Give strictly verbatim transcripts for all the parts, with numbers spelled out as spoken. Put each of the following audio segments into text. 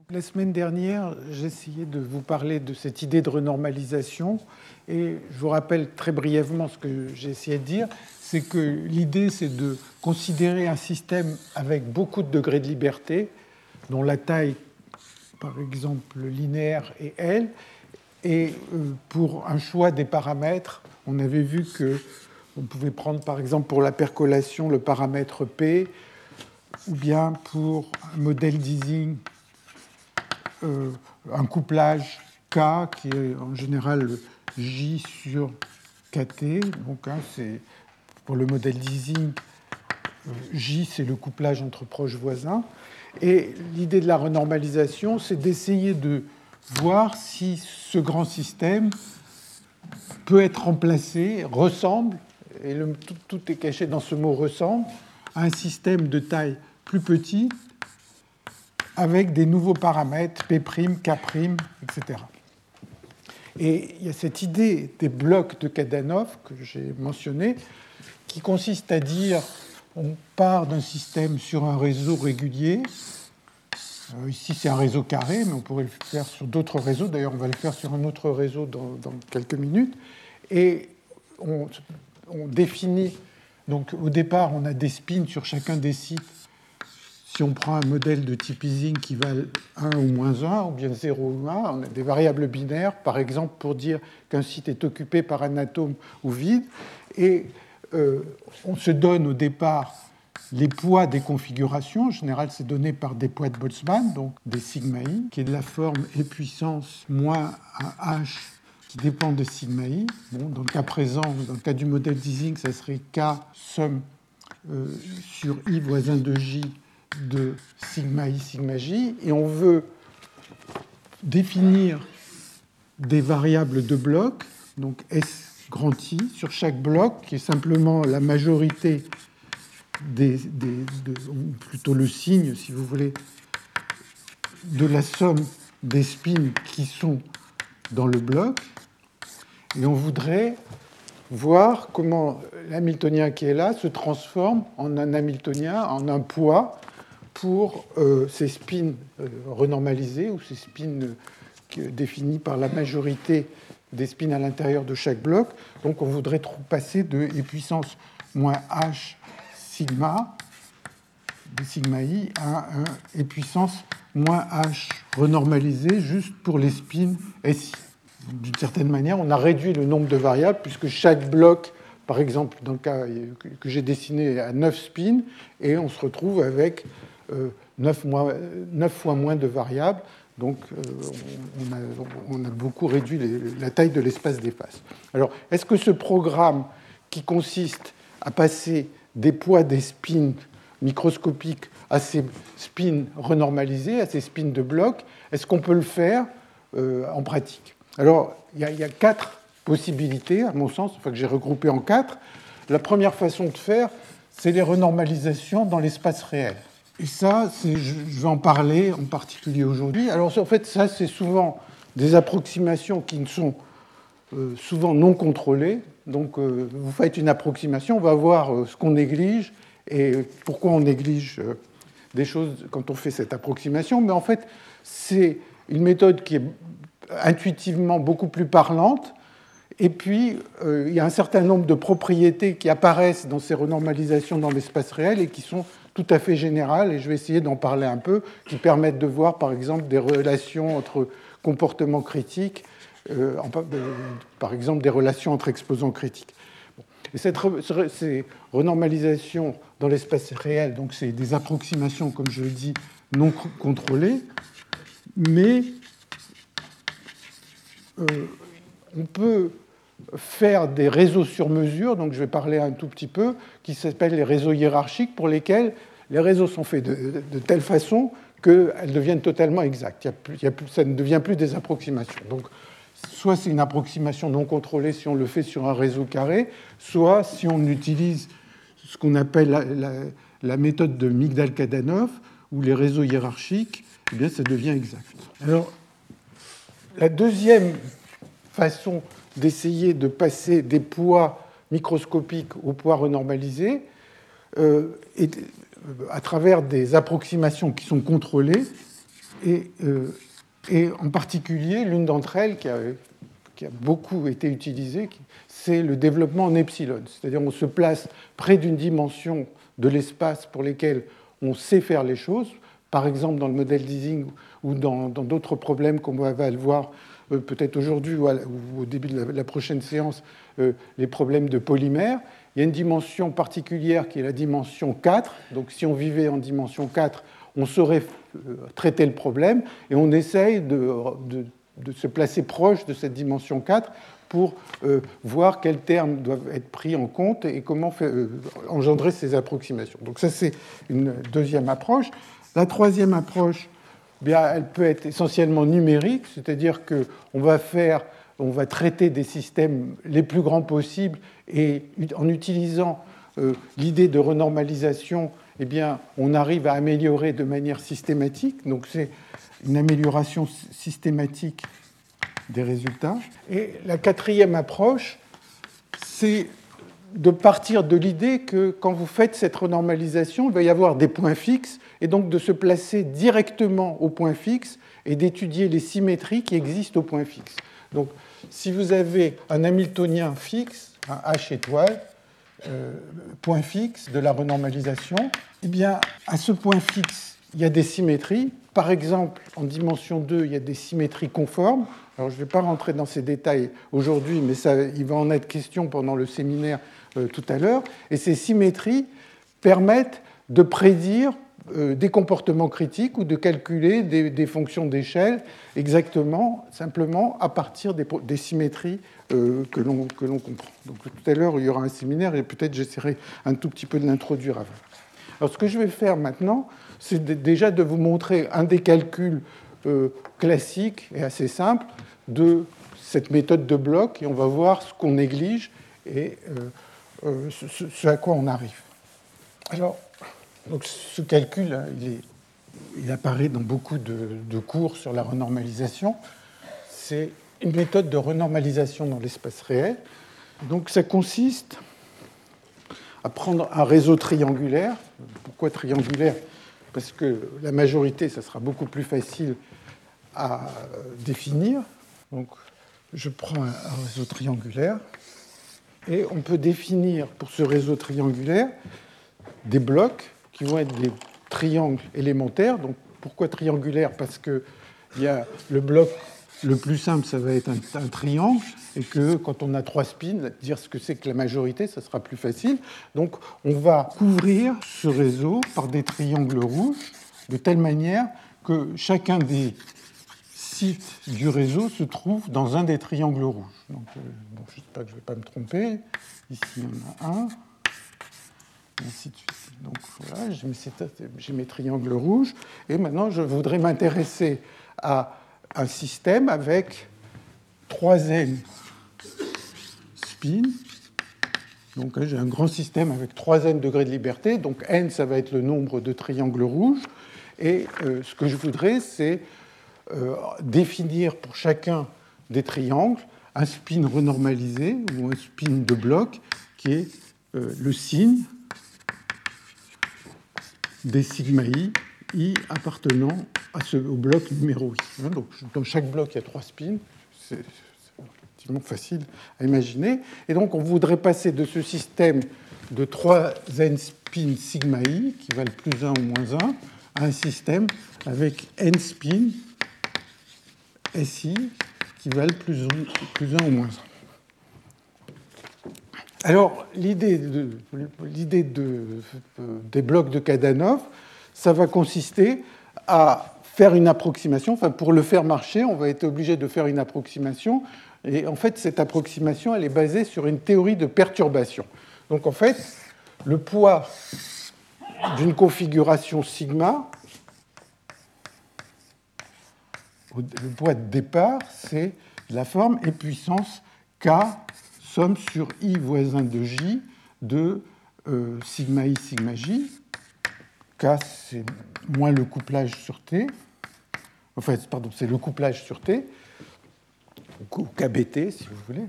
La semaine dernière, j'essayais de vous parler de cette idée de renormalisation et je vous rappelle très brièvement ce que j'ai essayé de dire, c'est que l'idée c'est de considérer un système avec beaucoup de degrés de liberté, dont la taille, par exemple, linéaire est L, et pour un choix des paramètres, on avait vu qu'on pouvait prendre par exemple pour la percolation le paramètre P, ou bien pour un modèle d'Ising, Euh, un couplage K qui est en général J sur K T. Donc, hein, c'est, pour le modèle d'Ising, J, c'est le couplage entre proches voisins. Et l'idée de la renormalisation, c'est d'essayer de voir si ce grand système peut être remplacé, ressemble, et le, tout, tout est caché dans ce mot ressemble, à un système de taille plus petite, avec des nouveaux paramètres, P', K', et cetera. Et il y a cette idée des blocs de Kadanoff que j'ai mentionné, qui consiste à dire on part d'un système sur un réseau régulier. Euh, ici, c'est un réseau carré, mais on pourrait le faire sur d'autres réseaux. D'ailleurs, on va le faire sur un autre réseau dans, dans quelques minutes. Et on, on définit... Donc, au départ, on a des spins sur chacun des sites. Si on prend un modèle de type Ising qui valent un ou moins un, ou bien zéro ou un, on a des variables binaires, par exemple, pour dire qu'un site est occupé par un atome ou vide. Et euh, on se donne au départ les poids des configurations. En général, c'est donné par des poids de Boltzmann, donc des sigma i, qui est de la forme e puissance moins un h qui dépend de sigma i. Bon, dans le cas présent, dans le cas du modèle d'Ising, ça serait k somme euh, sur i voisin de j de sigma i, sigma j, et on veut définir des variables de blocs, donc S grand I, sur chaque bloc, qui est simplement la majorité des, des de, ou plutôt le signe, si vous voulez, de la somme des spins qui sont dans le bloc, et on voudrait voir comment l'hamiltonien qui est là se transforme en un hamiltonien, en un poids, pour euh, ces spins euh, renormalisés ou ces spins euh, définis par la majorité des spins à l'intérieur de chaque bloc. Donc on voudrait passer de e puissance moins h sigma, de sigma i, à un e puissance moins h renormalisé juste pour les spins S I. D'une certaine manière, on a réduit le nombre de variables puisque chaque bloc, par exemple, dans le cas que j'ai dessiné, a neuf spins, et on se retrouve avec Euh, neuf, moins, neuf fois moins de variables, donc euh, on, a, on a beaucoup réduit les, la taille de l'espace des faces. Alors, est-ce que ce programme qui consiste à passer des poids des spins microscopiques à ces spins renormalisés, à ces spins de blocs, est-ce qu'on peut le faire euh, en pratique? Alors, il y, a, il y a quatre possibilités, à mon sens, enfin que j'ai regroupées en quatre. La première façon de faire, c'est les renormalisations dans l'espace réel. Et ça, je vais en parler en particulier aujourd'hui. Alors, en fait, ça, c'est souvent des approximations qui ne sont euh, souvent non contrôlées. Donc, euh, vous faites une approximation, on va voir euh, ce qu'on néglige et pourquoi on néglige euh, des choses quand on fait cette approximation. Mais en fait, c'est une méthode qui est intuitivement beaucoup plus parlante. Et puis, euh, il y a un certain nombre de propriétés qui apparaissent dans ces renormalisations dans l'espace réel et qui sont tout à fait générales, et je vais essayer d'en parler un peu, qui permettent de voir, par exemple, des relations entre comportements critiques, euh, en, euh, par exemple, des relations entre exposants critiques. Bon. Et cette, ces renormalisations dans l'espace réel, donc c'est des approximations, comme je le dis, non contrôlées, mais euh, on peut faire des réseaux sur mesure, donc je vais parler un tout petit peu, qui s'appellent les réseaux hiérarchiques, pour lesquels les réseaux sont faits de, de, de telle façon qu'elles deviennent totalement exactes. Il y a plus, il y a plus, ça ne devient plus des approximations. Donc, soit c'est une approximation non contrôlée si on le fait sur un réseau carré, soit si on utilise ce qu'on appelle la, la, la méthode de Migdal-Kadanoff, où les réseaux hiérarchiques, eh bien, ça devient exact. Alors, la deuxième façon d'essayer de passer des poids microscopiques aux poids renormalisés euh, et, à travers des approximations qui sont contrôlées, Et, euh, et en particulier, l'une d'entre elles qui a, qui a beaucoup été utilisée, c'est le développement en epsilon. C'est-à-dire on se place près d'une dimension de l'espace pour lesquelles on sait faire les choses, par exemple dans le modèle d'Ising ou dans d'autres problèmes qu'on va le voir euh, peut-être aujourd'hui ou, ou au début de la, la prochaine séance, euh, les problèmes de polymères. Il y a une dimension particulière qui est la dimension quatre. Donc si on vivait en dimension quatre, on saurait euh, traiter le problème et on essaye de, de, de se placer proche de cette dimension quatre pour euh, voir quels termes doivent être pris en compte et comment faire, euh, engendrer ces approximations. Donc ça, c'est une deuxième approche. La troisième approche, bien, elle peut être essentiellement numérique, c'est-à-dire qu'on va faire, on va traiter des systèmes les plus grands possibles et en utilisant euh, l'idée de renormalisation, eh bien, on arrive à améliorer de manière systématique. Donc c'est une amélioration systématique des résultats. Et la quatrième approche, c'est de partir de l'idée que quand vous faites cette renormalisation, il va y avoir des points fixes, et donc de se placer directement au point fixe et d'étudier les symétries qui existent au point fixe. Donc, si vous avez un Hamiltonien fixe, un H étoile, euh, point fixe de la renormalisation, eh bien, à ce point fixe, il y a des symétries. Par exemple, en dimension deux, il y a des symétries conformes. Alors, je ne vais pas rentrer dans ces détails aujourd'hui, mais ça, il va en être question pendant le séminaire euh, tout à l'heure. Et ces symétries permettent de prédire euh, des comportements critiques ou de calculer des, des fonctions d'échelle exactement, simplement, à partir des, des symétries euh, que l'on que l'on comprend. Donc, tout à l'heure, il y aura un séminaire et peut-être j'essaierai un tout petit peu de l'introduire avant. Alors, ce que je vais faire maintenant, c'est déjà de vous montrer un des calculs euh, classiques et assez simples de cette méthode de bloc, et on va voir ce qu'on néglige et euh, euh, ce, ce à quoi on arrive. Alors, donc ce calcul, il, est, il apparaît dans beaucoup de, de cours sur la renormalisation. C'est une méthode de renormalisation dans l'espace réel. Donc, ça consiste à prendre un réseau triangulaire. Pourquoi triangulaire ? Parce que la majorité, ça sera beaucoup plus facile à définir. Donc, je prends un réseau triangulaire et on peut définir pour ce réseau triangulaire des blocs qui vont être des triangles élémentaires. Donc, pourquoi triangulaire ? Parce qu'il y a le bloc le plus simple, ça va être un, un triangle, et que quand on a trois spins, dire ce que c'est que la majorité, ça sera plus facile. Donc, on va couvrir ce réseau par des triangles rouges, de telle manière que chacun des sites du réseau se trouve dans un des triangles rouges. Donc, euh, bon, j'espère que je ne vais pas me tromper. Ici, il y en a un. Et ainsi de suite. Donc, voilà, j'ai mes, j'ai mes triangles rouges. Et maintenant, je voudrais m'intéresser à un système avec trois n spins. Donc, j'ai un grand système avec trois n degrés de liberté. Donc, n, ça va être le nombre de triangles rouges. Et euh, ce que je voudrais, c'est euh, définir pour chacun des triangles un spin renormalisé ou un spin de bloc qui est euh, le signe des sigma i, i appartenant à ce, au bloc numéro i. Donc, dans chaque bloc, il y a trois spins. C'est relativement facile à imaginer. Et donc, on voudrait passer de ce système de trois n spins sigma i, qui valent plus un ou moins un, à un système avec n spins si, qui valent plus un, plus un ou moins un. Alors, l'idée, de, l'idée de, des blocs de Kadanoff, ça va consister à faire une approximation. Enfin, pour le faire marcher, on va être obligé de faire une approximation. Et en fait, cette approximation, elle est basée sur une théorie de perturbation. Donc, en fait, le poids d'une configuration sigma, le poids de départ, c'est la forme et puissance K somme sur i voisin de j de euh, sigma i, sigma j. K, c'est moins le couplage sur T. Enfin, pardon, c'est le couplage sur T, ou K B T, si vous voulez.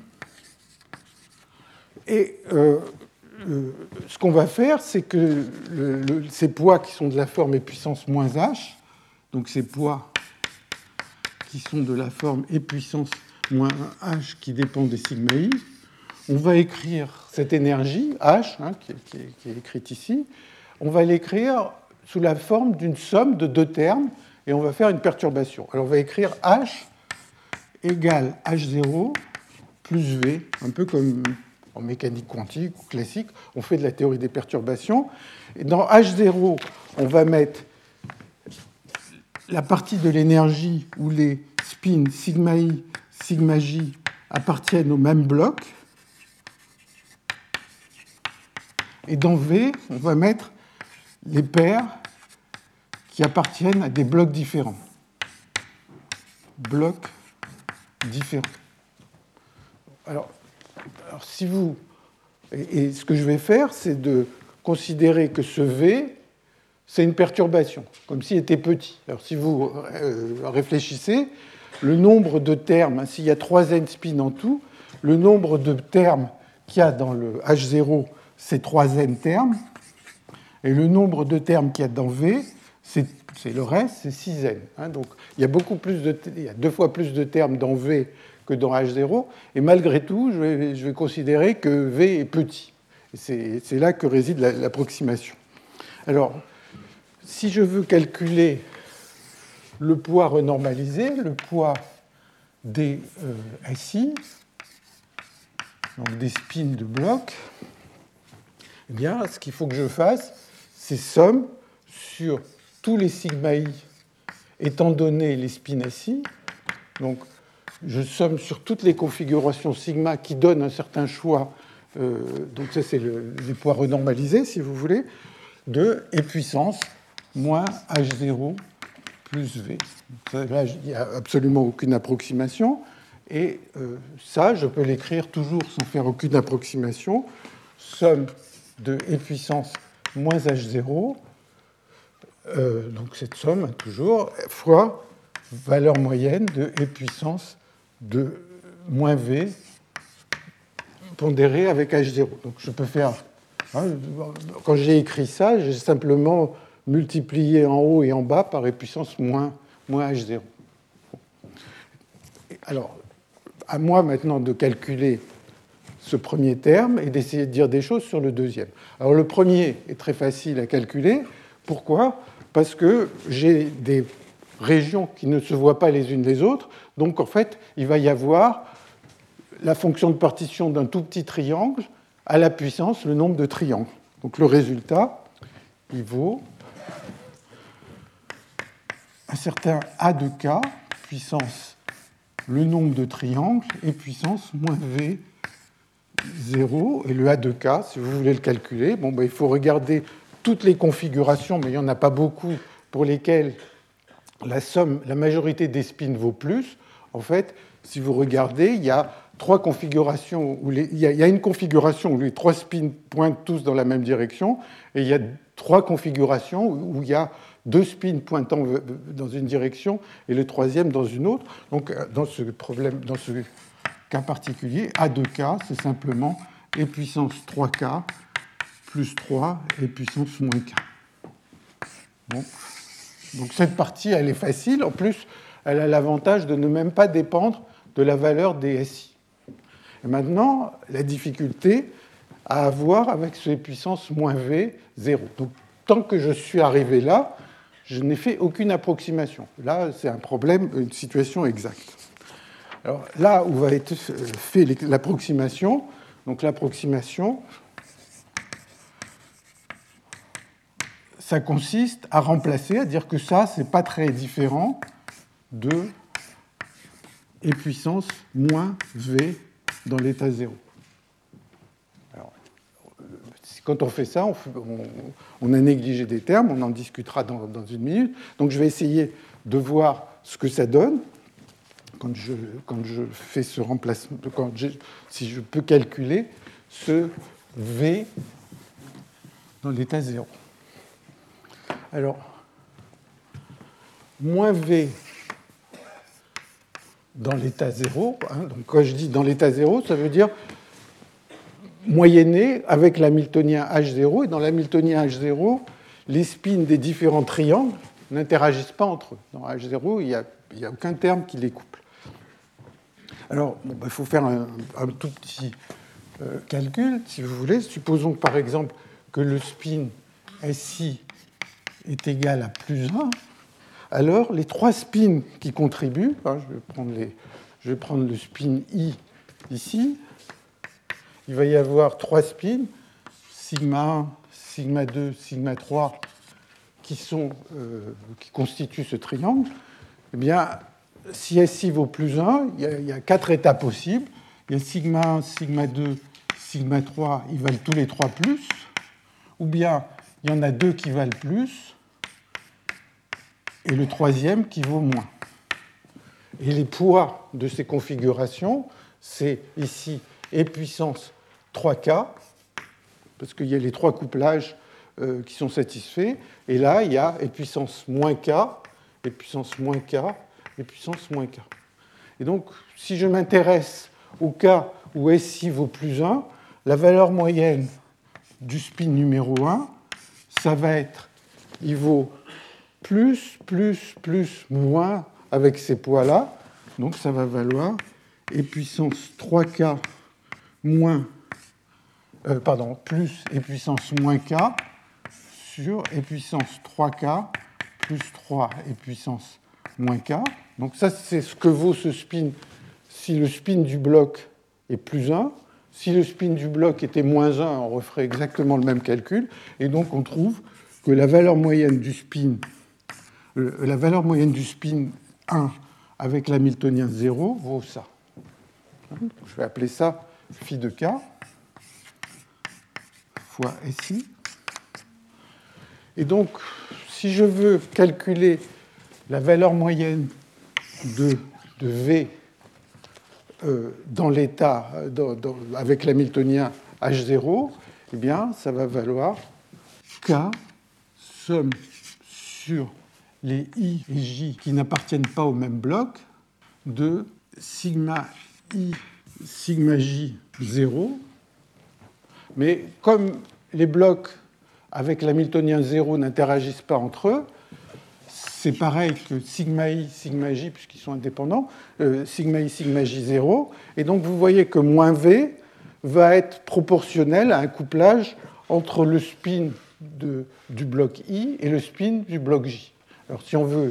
Et euh, euh, ce qu'on va faire, c'est que le, le, ces poids qui sont de la forme et puissance moins h, donc ces poids qui sont de la forme E puissance moins un H qui dépend des sigma I. On va écrire cette énergie, H, hein, qui, qui, qui est écrite ici, on va l'écrire sous la forme d'une somme de deux termes, et on va faire une perturbation. Alors on va écrire H égale H zéro plus V, un peu comme en mécanique quantique ou classique, on fait de la théorie des perturbations. Et dans H zéro, on va mettre la partie de l'énergie où les spins sigma I, sigma J appartiennent au même bloc. Et dans V, on va mettre les paires qui appartiennent à des blocs différents. Blocs différents. Alors, alors si vous... Et, et ce que je vais faire, c'est de considérer que ce V, c'est une perturbation, comme s'il était petit. Alors si vous euh, réfléchissez, le nombre de termes, hein, s'il y a trois n spins en tout, le nombre de termes qu'il y a dans le H zéro, c'est trois n termes, et le nombre de termes qu'il y a dans V, c'est, c'est le reste, c'est six n. Hein, donc il y a beaucoup plus de, il y a deux fois plus de termes dans V que dans H zéro, et malgré tout, je vais, je vais considérer que V est petit. Et c'est, c'est là que réside la, l'approximation. Alors, si je veux calculer le poids renormalisé, le poids des euh, S I, donc des spins de blocs, eh bien, ce qu'il faut que je fasse, c'est somme sur tous les sigma I étant donné les spins S I. Donc, je somme sur toutes les configurations sigma qui donnent un certain choix. Euh, donc, ça, c'est le, les poids renormalisés, si vous voulez, de E puissance moins H zéro plus V. Là, il n'y a absolument aucune approximation. Et euh, ça, je peux l'écrire toujours sans faire aucune approximation. Somme de E puissance moins H zéro, euh, donc cette somme, toujours, fois valeur moyenne de E puissance de moins V pondéré avec H zéro. Donc je peux faire... Hein, quand j'ai écrit ça, j'ai simplement multiplié en haut et en bas par E puissance moins, moins H zéro. Alors, à moi maintenant de calculer ce premier terme et d'essayer de dire des choses sur le deuxième. Alors le premier est très facile à calculer. Pourquoi ? Parce que j'ai des régions qui ne se voient pas les unes les autres. Donc en fait, il va y avoir la fonction de partition d'un tout petit triangle à la puissance le nombre de triangles. Donc le résultat, il vaut un certain A de K, puissance le nombre de triangles, et puissance moins V zéro, et le A de K, si vous voulez le calculer, bon, ben, il faut regarder toutes les configurations, mais il n'y en a pas beaucoup, pour lesquelles la somme, la majorité des spins vaut plus. En fait, si vous regardez, il y a trois configurations, où les, il, y a, il y a une configuration où les trois spins pointent tous dans la même direction, et il y a trois configurations où il y a deux spins pointant dans une direction et le troisième dans une autre. Donc, dans ce problème, dans ce cas particulier, A de K, c'est simplement E puissance trois K plus trois et puissance moins K. Bon. Donc cette partie, elle est facile. En plus, elle a l'avantage de ne même pas dépendre de la valeur des S I. Et maintenant, la difficulté à avoir avec ce puissance moins V, zéro. Donc tant que je suis arrivé là, je n'ai fait aucune approximation. Là, c'est un problème, une situation exacte. Alors là où va être fait l'approximation, donc l'approximation, ça consiste à remplacer, à dire que ça, c'est pas très différent de E puissance moins V dans l'état zéro. Alors, quand on fait ça, on, on, on a négligé des termes, on en discutera dans, dans une minute. Donc je vais essayer de voir ce que ça donne quand je, quand je fais ce remplacement, quand je, si je peux calculer ce V dans l'état zéro. Alors, moins V dans l'état zéro, hein, donc quand je dis dans l'état zéro, ça veut dire moyenné avec l'hamiltonien H zéro, et dans l'hamiltonien H zéro, les spins des différents triangles n'interagissent pas entre eux. Dans H zéro, il y a il n'y a aucun terme qui les couple. Alors, bon, bah, il faut faire un, un tout petit euh, calcul, si vous voulez. Supposons par exemple que le spin S I est égal à plus un. Alors, les trois spins qui contribuent, hein, je, vais prendre les, je vais prendre le spin I ici, il va y avoir trois spins, sigma un, sigma deux, sigma trois, qui, sont, euh, qui constituent ce triangle. Eh bien, si S I vaut plus un, il y, a, il y a quatre états possibles. Il y a sigma un, sigma deux, sigma trois, ils valent tous les trois plus. Ou bien, il y en a deux qui valent plus, et le troisième qui vaut moins. Et les poids de ces configurations, c'est ici E puissance trois K, parce qu'il y a les trois couplages euh, qui sont satisfaits, et là, il y a E puissance moins K, E puissance moins K, E puissance moins K. Et donc, si je m'intéresse au cas où S I vaut plus un, la valeur moyenne du spin numéro un, ça va être, il vaut plus, plus, plus, moins avec ces poids-là. Donc ça va valoir E puissance trois K moins, euh, pardon, plus E puissance moins K sur E puissance trois K plus trois E puissance moins K. Donc ça, c'est ce que vaut ce spin si le spin du bloc est plus un. Si le spin du bloc était moins un, on referait exactement le même calcul. Et donc on trouve que la valeur moyenne du spin la valeur moyenne du spin un avec l'hamiltonien zéro vaut ça. Je vais appeler ça phi de k fois S I. Et donc, si je veux calculer la valeur moyenne de, de V euh, dans l'état dans, dans, avec l'hamiltonien H zéro, eh bien, ça va valoir K somme sur les I et J qui n'appartiennent pas au même bloc de sigma I, sigma J zéro. Mais comme les blocs avec l'hamiltonien zéro n'interagissent pas entre eux, c'est pareil que sigma I, sigma J, puisqu'ils sont indépendants, euh, sigma I, sigma J zéro. Et donc vous voyez que moins V va être proportionnel à un couplage entre le spin de, du bloc I et le spin du bloc J. Alors, si on veut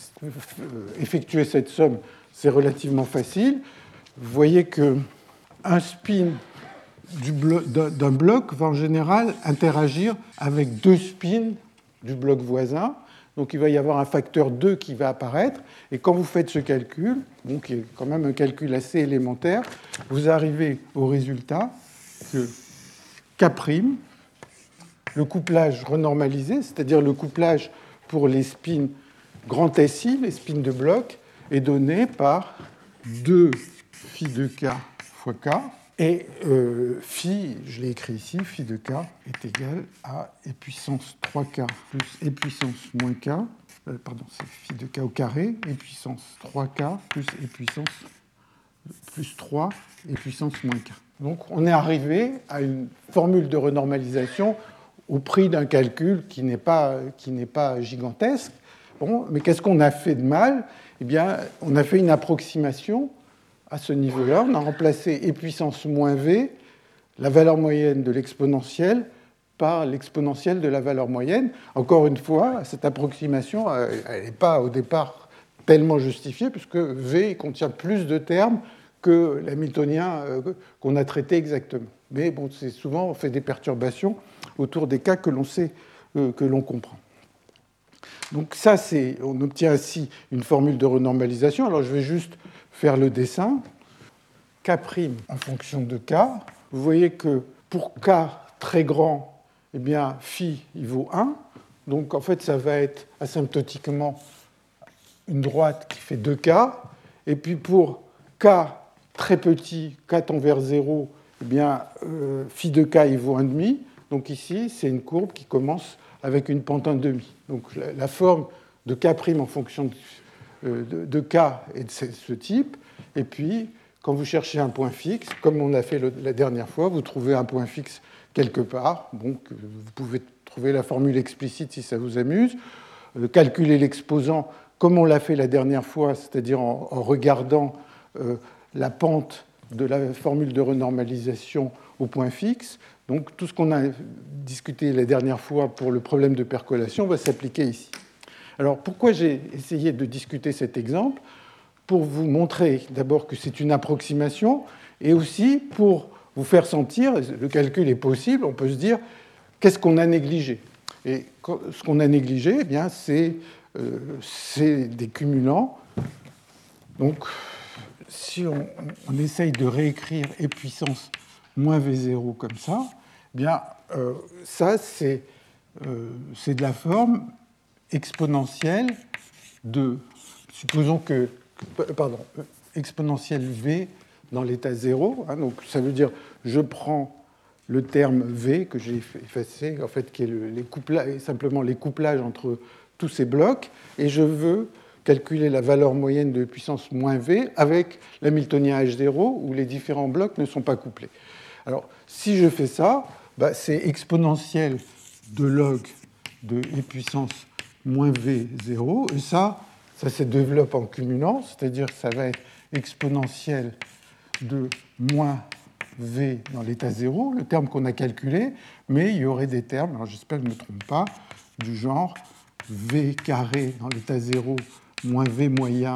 effectuer cette somme, c'est relativement facile. Vous voyez qu'un spin blo- d'un bloc va en général interagir avec deux spins du bloc voisin. Donc, il va y avoir un facteur deux qui va apparaître. Et quand vous faites ce calcul, bon, qui est quand même un calcul assez élémentaire, vous arrivez au résultat que K', le couplage renormalisé, c'est-à-dire le couplage pour les spins grand S I, les spins de bloc, est donné par deux phi de k fois k. Et euh, phi, je l'ai écrit ici, phi de k est égal à E puissance trois K plus E puissance moins k. Euh, pardon, c'est phi de k au carré, E puissance trois K plus E puissance plus trois, E puissance moins k. Donc on est arrivé à une formule de renormalisation au prix d'un calcul qui n'est pas, qui n'est pas gigantesque. Bon, mais qu'est-ce qu'on a fait de mal ? Eh bien, on a fait une approximation à ce niveau-là. On a remplacé E puissance moins V, la valeur moyenne de l'exponentielle, par l'exponentielle de la valeur moyenne. Encore une fois, cette approximation, elle n'est pas au départ tellement justifiée, puisque V contient plus de termes que l'hamiltonien qu'on a traité exactement. Mais bon, c'est souvent, on fait des perturbations autour des cas que l'on sait, euh, que l'on comprend. Donc ça, c'est, on obtient ainsi une formule de renormalisation. Alors je vais juste faire le dessin. K' en fonction de K. Vous voyez que pour K très grand, eh bien, phi, il vaut un. Donc en fait, ça va être asymptotiquement une droite qui fait deux K. Et puis pour K très petit, K tend vers zéro, eh bien, euh, phi de K, il vaut un virgule cinq. Donc ici, c'est une courbe qui commence avec une pente un virgule cinq. Donc la, la forme de K' en fonction de, euh, de, de K est de ce, ce type. Et puis, quand vous cherchez un point fixe, comme on a fait le, la dernière fois, vous trouvez un point fixe quelque part. Bon, vous pouvez trouver la formule explicite si ça vous amuse. Euh, calculer l'exposant comme on l'a fait la dernière fois, c'est-à-dire en, en regardant euh, la pente de la formule de renormalisation au point fixe. Donc tout ce qu'on a discuté la dernière fois pour le problème de percolation va s'appliquer ici. Alors pourquoi j'ai essayé de discuter cet exemple? Pour vous montrer d'abord que c'est une approximation et aussi pour vous faire sentir, le calcul est possible, on peut se dire qu'est-ce qu'on a négligé. Et ce qu'on a négligé, eh bien, c'est, euh, c'est des cumulants. Donc si on, on essaye de réécrire E puissance moins V zéro comme ça, eh bien, euh, ça, c'est, euh, c'est de la forme exponentielle de, supposons que, pardon, exponentielle V dans l'état zéro. Hein, donc ça veut dire, je prends le terme V que j'ai effacé, en fait, qui est le, les couplages, simplement les couplages entre tous ces blocs, et je veux calculer la valeur moyenne de puissance moins V avec l'hamiltonien H zéro, où les différents blocs ne sont pas couplés. Alors, si je fais ça, bah, c'est exponentiel de log de E puissance moins V zéro, et ça, ça se développe en cumulant, c'est-à-dire que ça va être exponentiel de moins V dans l'état zéro, le terme qu'on a calculé, mais il y aurait des termes, alors j'espère que je ne me trompe pas, du genre V carré dans l'état zéro moins V moyen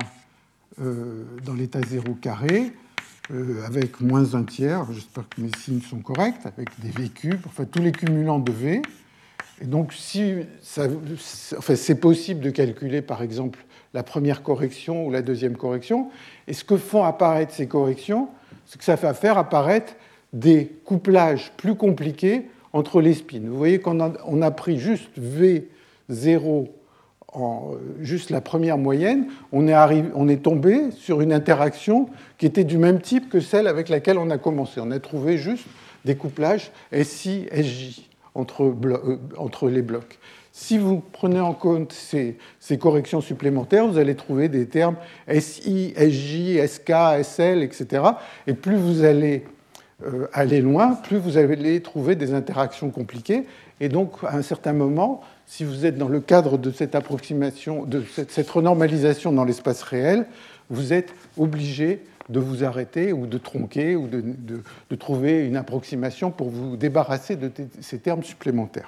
euh, dans l'état zéro carré, euh, avec moins un tiers, j'espère que mes signes sont corrects, avec des V cubes, enfin tous les cumulants de V. Et donc, si ça, enfin, c'est possible de calculer, par exemple, la première correction ou la deuxième correction, et ce que font apparaître ces corrections, c'est que ça va faire apparaître des couplages plus compliqués entre les spins. Vous voyez qu'on a, on a pris juste V zéro, en, juste la première moyenne, on est, arrivé, on est tombé sur une interaction qui était du même type que celle avec laquelle on a commencé. On a trouvé juste des couplages S I, S J entre, blo- entre les blocs. Si vous prenez en compte ces, ces corrections supplémentaires, vous allez trouver des termes S I, S J, S K, S L, et cetera. Et plus vous allez euh, aller loin, plus vous allez trouver des interactions compliquées. Et donc, à un certain moment, si vous êtes dans le cadre de cette approximation, de cette, cette renormalisation dans l'espace réel, vous êtes obligé de vous arrêter ou de tronquer ou de, de, de trouver une approximation pour vous débarrasser de ces termes supplémentaires.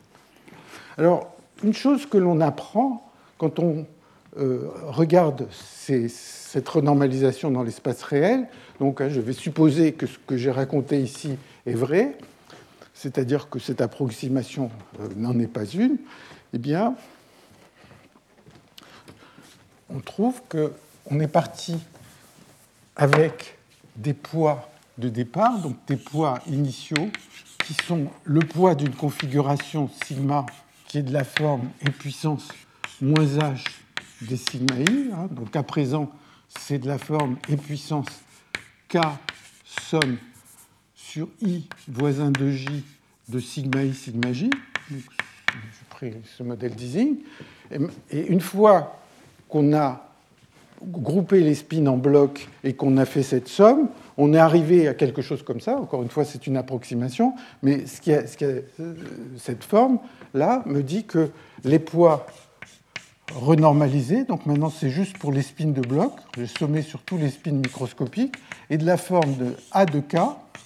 Alors, une chose que l'on apprend quand on euh, regarde ces, cette renormalisation dans l'espace réel, donc hein, je vais supposer que ce que j'ai raconté ici est vrai, c'est-à-dire que cette approximation euh, n'en est pas une, eh bien, on trouve qu'on est parti avec des poids de départ, donc des poids initiaux, qui sont le poids d'une configuration sigma qui est de la forme E puissance moins H des sigma i. Hein, donc à présent, c'est de la forme E puissance K somme sur I voisin de J de sigma i sigma j. Donc, j'ai pris ce modèle d'Ising. Et une fois qu'on a groupé les spins en blocs et qu'on a fait cette somme, on est arrivé à quelque chose comme ça. Encore une fois, c'est une approximation, mais ce qui a, ce qui a, cette forme-là me dit que les poids renormalisés, donc maintenant c'est juste pour les spins de blocs, j'ai sommé sur tous les spins microscopiques, et de la forme de A de K,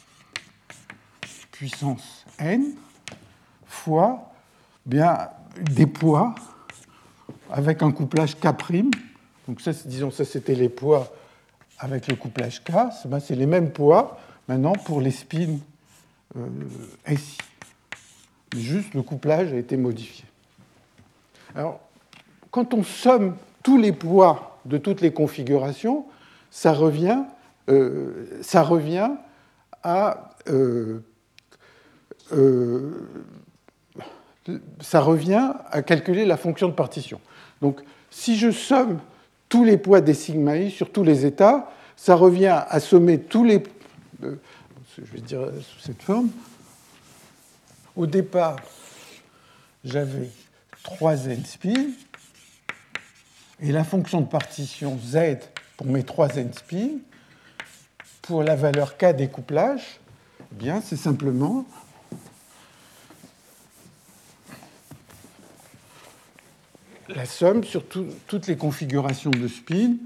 puissance n, fois bien, des poids avec un couplage K'. Donc ça, disons, ça c'était les poids avec le couplage K. C'est les mêmes poids maintenant pour les spins euh, S I. Juste le couplage a été modifié. Alors, quand on somme tous les poids de toutes les configurations, ça revient, euh, ça revient à euh, euh, ça revient à calculer la fonction de partition. Donc, si je somme tous les poids des sigma i sur tous les états, ça revient à sommer tous les... Euh, je vais dire sous cette forme. Au départ, j'avais trois n spins, et la fonction de partition z pour mes trois n spins, pour la valeur k des couplages, eh bien, c'est simplement la somme sur tout, toutes les configurations de spin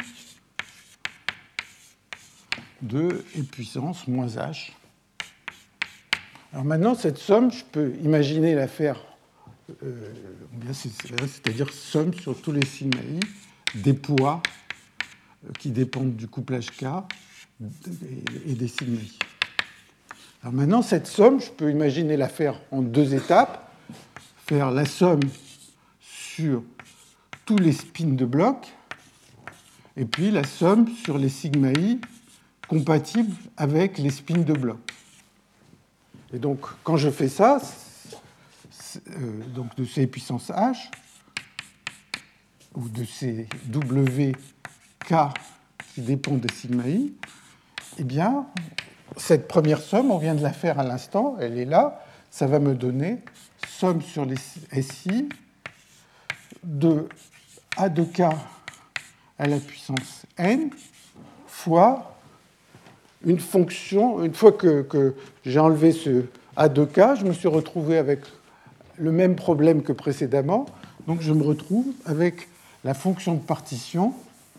de e puissance moins h. Alors maintenant, cette somme, je peux imaginer la faire, euh, c'est-à-dire somme sur tous les sigma i des poids qui dépendent du couplage K et des sigma i. Alors maintenant, cette somme, je peux imaginer la faire en deux étapes. Faire la somme sur tous les spins de bloc, et puis la somme sur les sigma i compatibles avec les spins de bloc. Et donc, quand je fais ça, euh, donc de ces puissance h, ou de ces w k qui dépendent des sigma i, eh bien, cette première somme, on vient de la faire à l'instant, elle est là, ça va me donner somme sur les S I de A de K à la puissance n fois une fonction. Une fois que, que j'ai enlevé ce A de K, je me suis retrouvé avec le même problème que précédemment. Donc je me retrouve avec la fonction de partition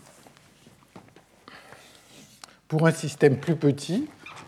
pour un système plus petit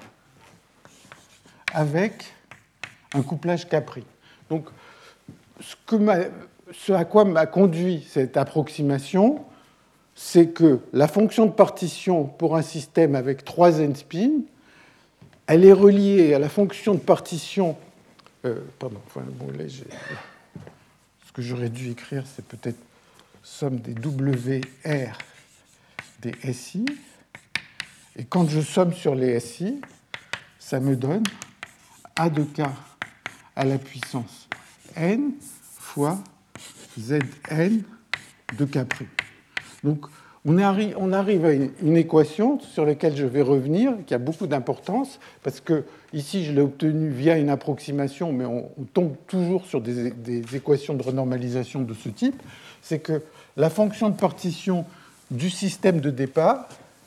avec un couplage K'. Donc, ce, que ce à quoi m'a conduit cette approximation, c'est que la fonction de partition pour un système avec trois n spins, elle est reliée à la fonction de partition. Euh, pardon, enfin, bon, là, ce que j'aurais dû écrire, c'est peut-être somme des W R des S I. Et quand je somme sur les S I, ça me donne A de K à la puissance n fois Zn de K'. Donc, on arrive, on arrive à une équation sur laquelle je vais revenir, qui a beaucoup d'importance, parce que ici, je l'ai obtenue via une approximation, mais on, on tombe toujours sur des, des équations de renormalisation de ce type. C'est que la fonction de partition du système de départ,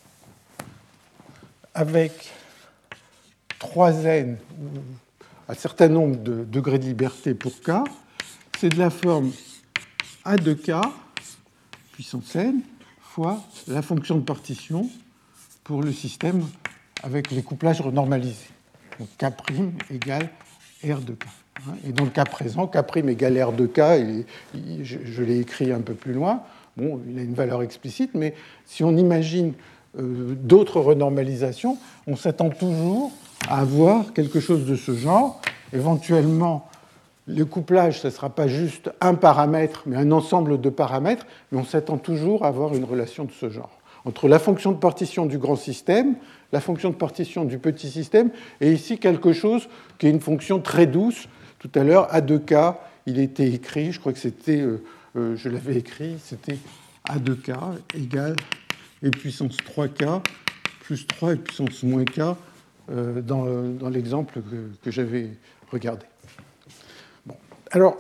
avec trois n, un certain nombre de degrés de liberté pour K, c'est de la forme A de K, puissance n, fois la fonction de partition pour le système avec les couplages renormalisés. Donc K' égale R de K. Et dans le cas présent, K' égale R de K, et je, je l'ai écrit un peu plus loin. Bon, il a une valeur explicite, mais si on imagine euh, d'autres renormalisations, on s'attend toujours à avoir quelque chose de ce genre. Éventuellement, le couplage, ce ne sera pas juste un paramètre, mais un ensemble de paramètres, mais on s'attend toujours à avoir une relation de ce genre, entre la fonction de partition du grand système, la fonction de partition du petit système, et ici quelque chose qui est une fonction très douce. Tout à l'heure, A de K, il était écrit, je crois que c'était, euh, euh, je l'avais écrit, c'était A de K égale e puissance trois K plus trois e puissance moins K euh, dans, dans l'exemple que, que j'avais regardé. Bon. Alors,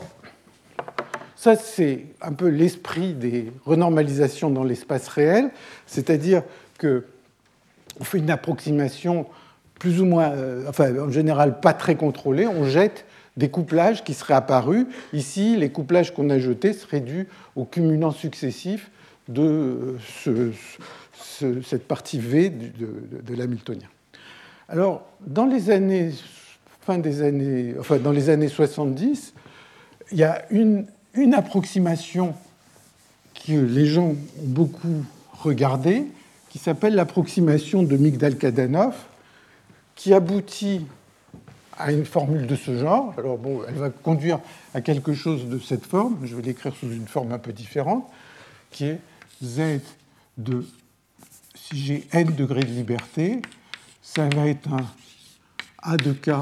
ça, c'est un peu l'esprit des renormalisations dans l'espace réel, c'est-à-dire qu'on fait une approximation plus ou moins, euh, enfin, en général, pas très contrôlée, on jette des couplages qui seraient apparus. Ici, les couplages qu'on a jetés seraient dus aux cumulants successifs de ce, ce, cette partie V de, de, de l'hamiltonien. Alors, dans les années, fin des années, enfin, dans les années soixante-dix, il y a une, une approximation que les gens ont beaucoup regardée, qui s'appelle l'approximation de Migdal-Kadanoff, qui aboutit à une formule de ce genre. Alors, bon, elle va conduire à quelque chose de cette forme, je vais l'écrire sous une forme un peu différente, qui est Z de, si j'ai n degrés de liberté, ça va être un A de K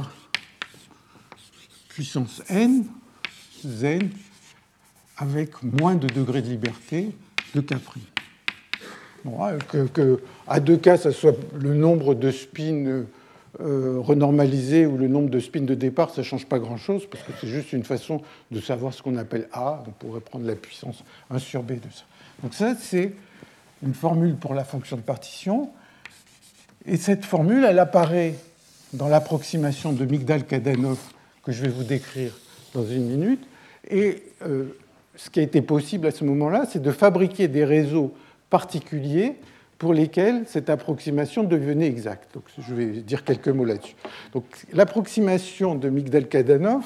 puissance n, Z, avec moins de degrés de liberté de K'. Bon, que, que A de K, ça soit le nombre de spins euh, renormalisés ou le nombre de spins de départ, ça ne change pas grand-chose, parce que c'est juste une façon de savoir ce qu'on appelle A. On pourrait prendre la puissance un sur B de ça. Donc ça, c'est une formule pour la fonction de partition. Et cette formule, elle apparaît dans l'approximation de Migdal-Kadanoff que je vais vous décrire dans une minute. Et euh, ce qui a été possible à ce moment-là, c'est de fabriquer des réseaux particuliers pour lesquels cette approximation devenait exacte. Donc, je vais dire quelques mots là-dessus. Donc, l'approximation de Migdal-Kadanoff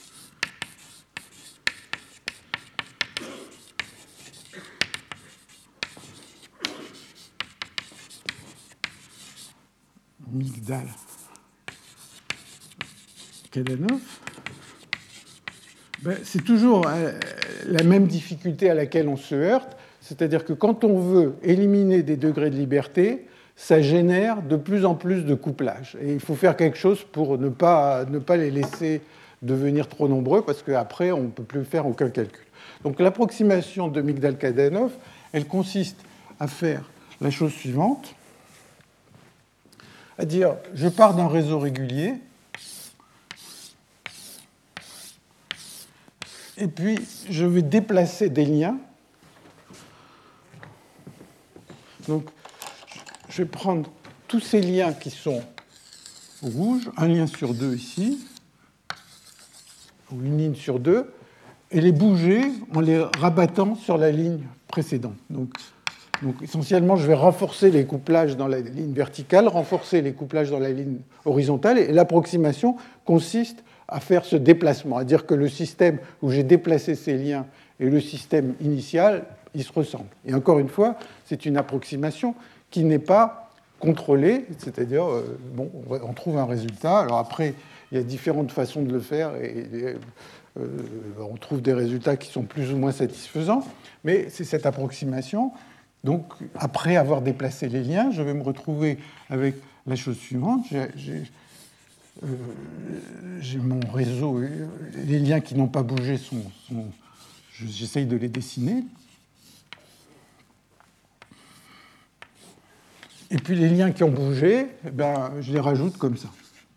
Migdal-Kadanoff, ben, c'est toujours la même difficulté à laquelle on se heurte, c'est-à-dire que quand on veut éliminer des degrés de liberté, ça génère de plus en plus de couplage. Et il faut faire quelque chose pour ne pas, ne pas les laisser devenir trop nombreux, parce qu'après, on ne peut plus faire aucun calcul. Donc l'approximation de Migdal-Kadanoff, elle consiste à faire la chose suivante, à dire, je pars d'un réseau régulier, et puis je vais déplacer des liens. Donc, je vais prendre tous ces liens qui sont rouges, un lien sur deux ici, ou une ligne sur deux, et les bouger en les rabattant sur la ligne précédente. Donc, donc essentiellement, je vais renforcer les couplages dans la ligne verticale, renforcer les couplages dans la ligne horizontale, et l'approximation consiste à faire ce déplacement, à dire que le système où j'ai déplacé ces liens et le système initial, ils se ressemblent. Et encore une fois, c'est une approximation qui n'est pas contrôlée, c'est-à-dire, euh, bon, on trouve un résultat. Alors après, il y a différentes façons de le faire, et, et euh, on trouve des résultats qui sont plus ou moins satisfaisants, mais c'est cette approximation. Donc, après avoir déplacé les liens, je vais me retrouver avec la chose suivante. J'ai, j'ai, euh, j'ai mon réseau, les liens qui n'ont pas bougé sont, sont j'essaye de les dessiner. Et puis les liens qui ont bougé, eh ben, je les rajoute comme ça.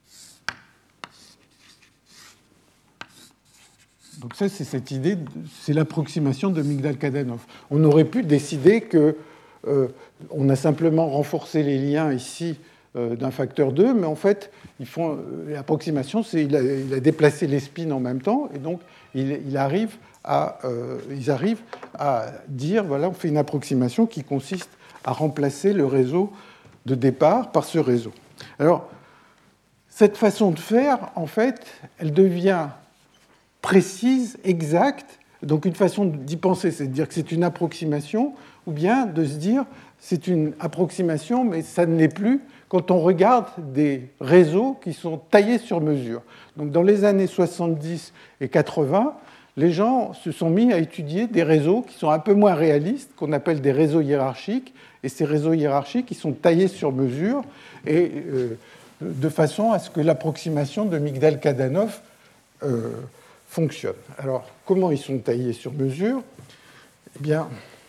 Donc ça, c'est cette idée, c'est l'approximation de Migdal-Kadanoff. On aurait pu décider que euh, on a simplement renforcé les liens ici euh, d'un facteur deux, mais en fait, ils font, euh, l'approximation, c'est il a, il a déplacé les spins en même temps, et donc il, il arrive à, euh, ils arrivent à dire, voilà, on fait une approximation qui consiste à remplacer le réseau de départ par ce réseau. Alors, cette façon de faire, en fait, elle devient précise, exacte. Donc, une façon d'y penser, c'est de dire que c'est une approximation, ou bien de se dire c'est une approximation, mais ça ne l'est plus quand on regarde des réseaux qui sont taillés sur mesure. Donc, dans les années soixante-dix et quatre-vingts, les gens se sont mis à étudier des réseaux qui sont un peu moins réalistes, qu'on appelle des réseaux hiérarchiques, et ces réseaux hiérarchiques, ils sont taillés sur mesure, et euh, de façon à ce que l'approximation de Migdal-Kadanoff euh, fonctionne. Alors, comment ils sont taillés sur mesure? Eh bien,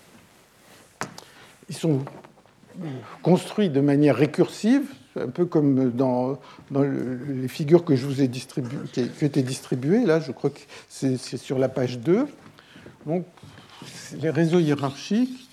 ils sont construits de manière récursive, un peu comme dans, dans les figures que je vous ai distribuées, qui ont été distribuées. Là, je crois que c'est, c'est sur la page deux. Donc, les réseaux hiérarchiques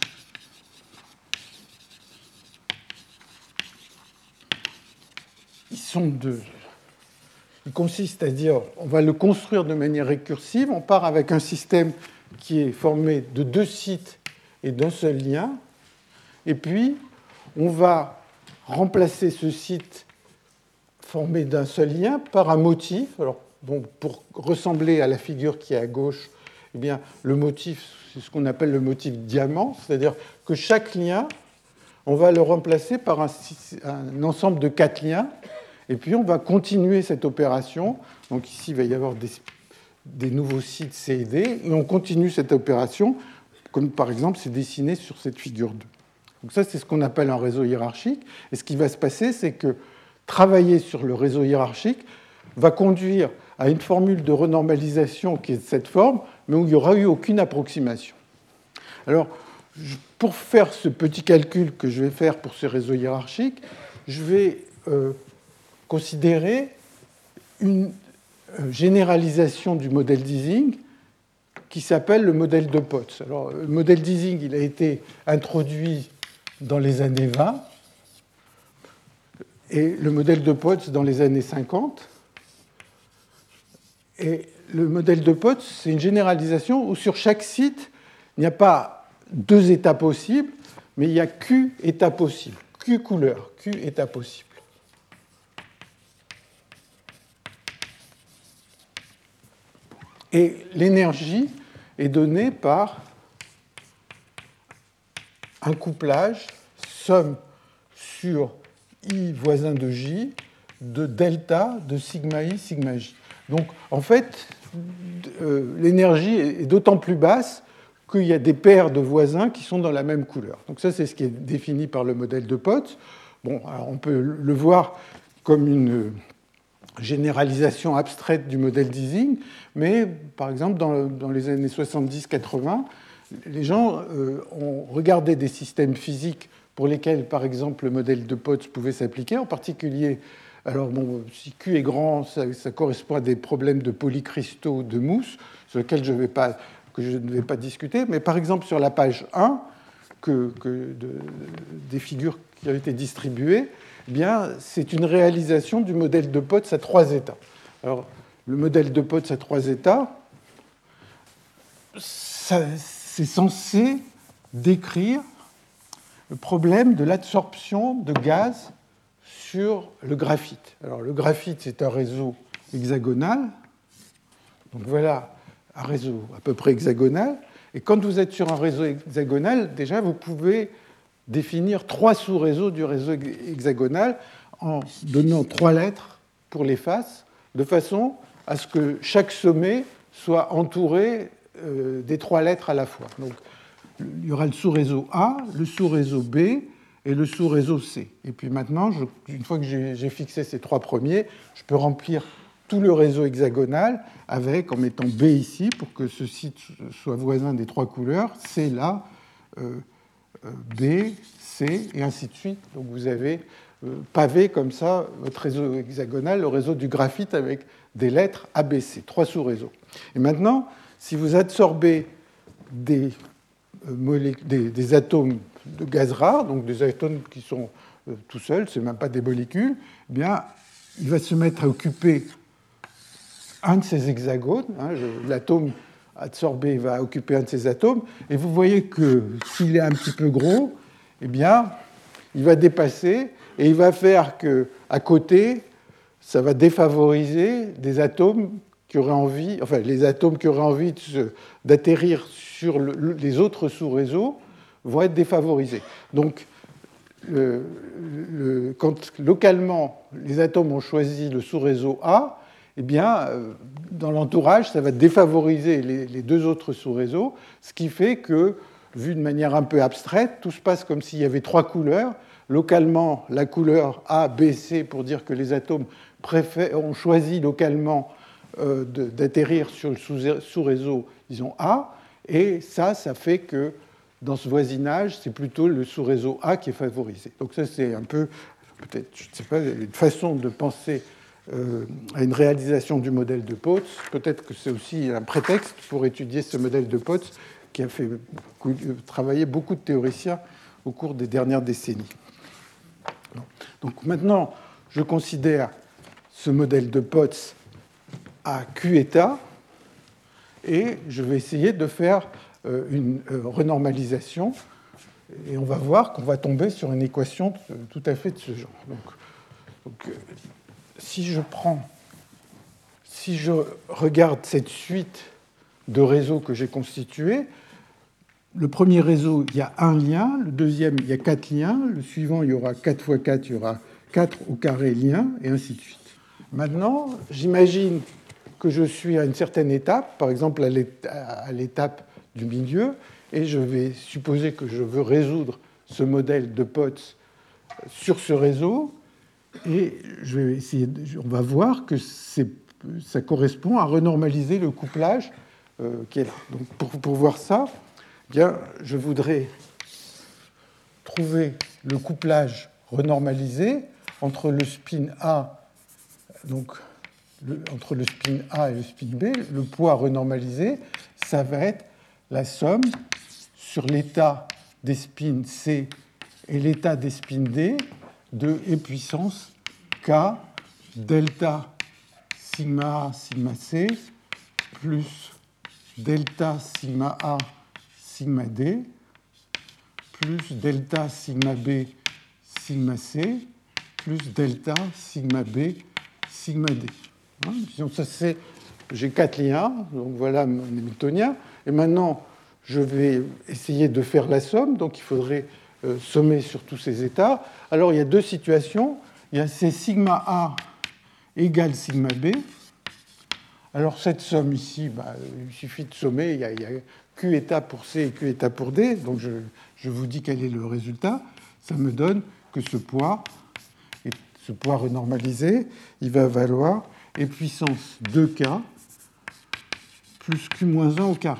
ils sont deux. Ils consistent à dire, on va le construire de manière récursive. On part avec un système qui est formé de deux sites et d'un seul lien. Et puis, on va remplacer ce site formé d'un seul lien par un motif. Alors, bon, pour ressembler à la figure qui est à gauche, eh bien, le motif, c'est ce qu'on appelle le motif diamant, c'est-à-dire que chaque lien, on va le remplacer par un, un ensemble de quatre liens, et puis on va continuer cette opération. Donc ici, il va y avoir des, des nouveaux sites C et D, et on continue cette opération, comme par exemple c'est dessiné sur cette figure deux. Donc ça, c'est ce qu'on appelle un réseau hiérarchique. Et ce qui va se passer, c'est que travailler sur le réseau hiérarchique va conduire à une formule de renormalisation qui est de cette forme, mais où il n'y aura eu aucune approximation. Alors, pour faire ce petit calcul que je vais faire pour ce réseau hiérarchique, je vais euh, considérer une euh, généralisation du modèle d'Ising qui s'appelle le modèle de Potts. Alors, le modèle d'Ising, il a été introduit dans les années vingt, et le modèle de Potts dans les années cinquante. Et le modèle de Potts, c'est une généralisation où sur chaque site, il n'y a pas deux états possibles, mais il y a Q états possibles, Q couleurs, Q états possibles. Et l'énergie est donnée par un couplage somme sur I voisin de J de delta de sigma I, sigma J. Donc, en fait, euh, l'énergie est d'autant plus basse qu'il y a des paires de voisins qui sont dans la même couleur. Donc ça, c'est ce qui est défini par le modèle de Potts. Bon, alors on peut le voir comme une généralisation abstraite du modèle d'Ising, mais par exemple, dans, dans les années soixante-dix quatre-vingts, les gens euh, ont regardé des systèmes physiques pour lesquels, par exemple, le modèle de Potts pouvait s'appliquer, en particulier, alors bon, si Q est grand, ça, ça correspond à des problèmes de polycristaux de mousse, sur lesquels je vais pas, que je ne vais pas discuter, mais par exemple, sur la page un, que, que de, des figures qui ont été distribuées, eh bien, c'est une réalisation du modèle de Potts à trois états. Alors, le modèle de Potts à trois états, ça, c'est censé décrire le problème de l'absorption de gaz sur le graphite. Alors, le graphite, c'est un réseau hexagonal. Donc, voilà un réseau à peu près hexagonal. Et quand vous êtes sur un réseau hexagonal, déjà, vous pouvez définir trois sous-réseaux du réseau hexagonal en donnant trois lettres pour les faces, de façon à ce que chaque sommet soit entouré euh, des trois lettres à la fois. Donc, il y aura le sous-réseau A, le sous-réseau B et le sous-réseau C. Et puis maintenant, je, une fois que j'ai, j'ai fixé ces trois premiers, je peux remplir tout le réseau hexagonal avec, en mettant B ici, pour que ce site soit voisin des trois couleurs, C là, euh, B, C, et ainsi de suite. Donc vous avez euh, pavé comme ça votre réseau hexagonal, le réseau du graphite avec des lettres A, B, C, trois sous-réseaux. Et maintenant, si vous absorbez des, euh, des, des atomes de gaz rare, donc des atomes qui sont euh, tout seuls, ce n'est même pas des molécules, eh bien, il va se mettre à occuper un de ces hexagones. Hein, je, l'atome absorbé va occuper un de ces atomes, et vous voyez que s'il est un petit peu gros, eh bien, il va dépasser, et il va faire qu'à côté, ça va défavoriser des atomes qui auraient envie, enfin, les atomes qui auraient envie de se, d'atterrir sur le, les autres sous-réseaux vont être défavorisés. Donc, le, le, quand localement, les atomes ont choisi le sous-réseau A, eh bien, dans l'entourage, ça va défavoriser les, les deux autres sous-réseaux, ce qui fait que, vu de manière un peu abstraite, tout se passe comme s'il y avait trois couleurs. Localement, la couleur A, B, C, pour dire que les atomes préfèrent, ont choisi localement euh, de, d'atterrir sur le sous-réseau, disons A, et ça, ça fait que, dans ce voisinage, c'est plutôt le sous-réseau A qui est favorisé. Donc ça, c'est un peu, peut-être, je ne sais pas, une façon de penser Euh, à une réalisation du modèle de Potts. Peut-être que c'est aussi un prétexte pour étudier ce modèle de Potts qui a fait beaucoup, travailler beaucoup de théoriciens au cours des dernières décennies. Donc maintenant, je considère ce modèle de Potts à Q état et je vais essayer de faire une renormalisation et on va voir qu'on va tomber sur une équation tout à fait de ce genre. Donc, donc Si je prends, si je regarde cette suite de réseaux que j'ai constitués, le premier réseau, il y a un lien, le deuxième, il y a quatre liens, le suivant, il y aura quatre fois quatre, il y aura quatre au carré liens, et ainsi de suite. Maintenant, j'imagine que je suis à une certaine étape, par exemple à l'étape du milieu, et je vais supposer que je veux résoudre ce modèle de Potts sur ce réseau. Et je vais essayer de, on va voir que c'est, ça correspond à renormaliser le couplage euh, qui est là. Donc pour, pour voir ça, eh bien, je voudrais trouver le couplage renormalisé entre le spin A, donc le, entre le spin A et le spin B. Le poids renormalisé, ça va être la somme sur l'état des spins C et l'état des spins D de E puissance K delta sigma A sigma C plus delta sigma A sigma D plus delta sigma B sigma C plus delta sigma B sigma D. Hein, ça, c'est, j'ai quatre liens, donc voilà mon Hamiltonien. Et maintenant, je vais essayer de faire la somme, donc il faudrait euh, sommer sur tous ces états. Alors, il y a deux situations. Il y a ces sigma A égale sigma B. Alors, cette somme ici, bah, il suffit de sommer. Il y, a, il y a Q état pour C et Q état pour D. Donc, je, je vous dis quel est le résultat. Ça me donne que ce poids, ce poids renormalisé, il va valoir E puissance deux K plus Q moins un au carré.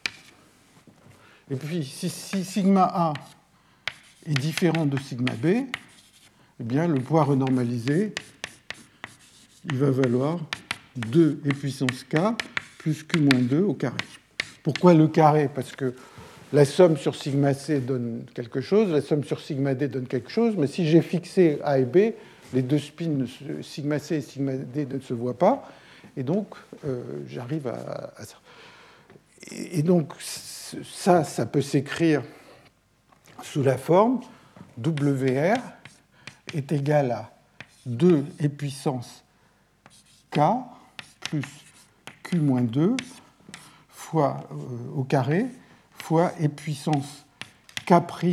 Et puis, si, si sigma A est différent de sigma B, eh bien, le poids renormalisé, il va valoir deux E puissance K plus Q moins deux au carré. Pourquoi le carré? Parce que la somme sur sigma C donne quelque chose, la somme sur sigma D donne quelque chose, mais si j'ai fixé A et B, les deux spins sigma C et sigma D ne se voient pas, et donc euh, j'arrive à, à ça. Et donc ça, ça peut s'écrire sous la forme W R est égal à deux E puissance K plus Q moins deux fois euh, au carré fois E puissance K'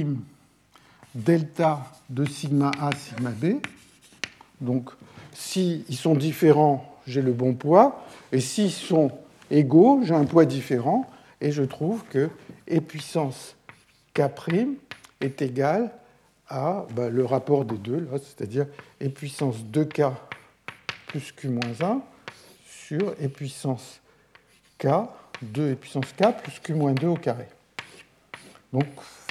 delta de sigma A sigma B. Donc, s'ils sont différents, j'ai le bon poids. Et s'ils sont égaux, j'ai un poids différent. Et je trouve que E puissance K' est égal à ben, le rapport des deux, là, c'est-à-dire E puissance deux K plus Q moins un sur E puissance K, deux E puissance K plus Q moins deux au carré. Donc,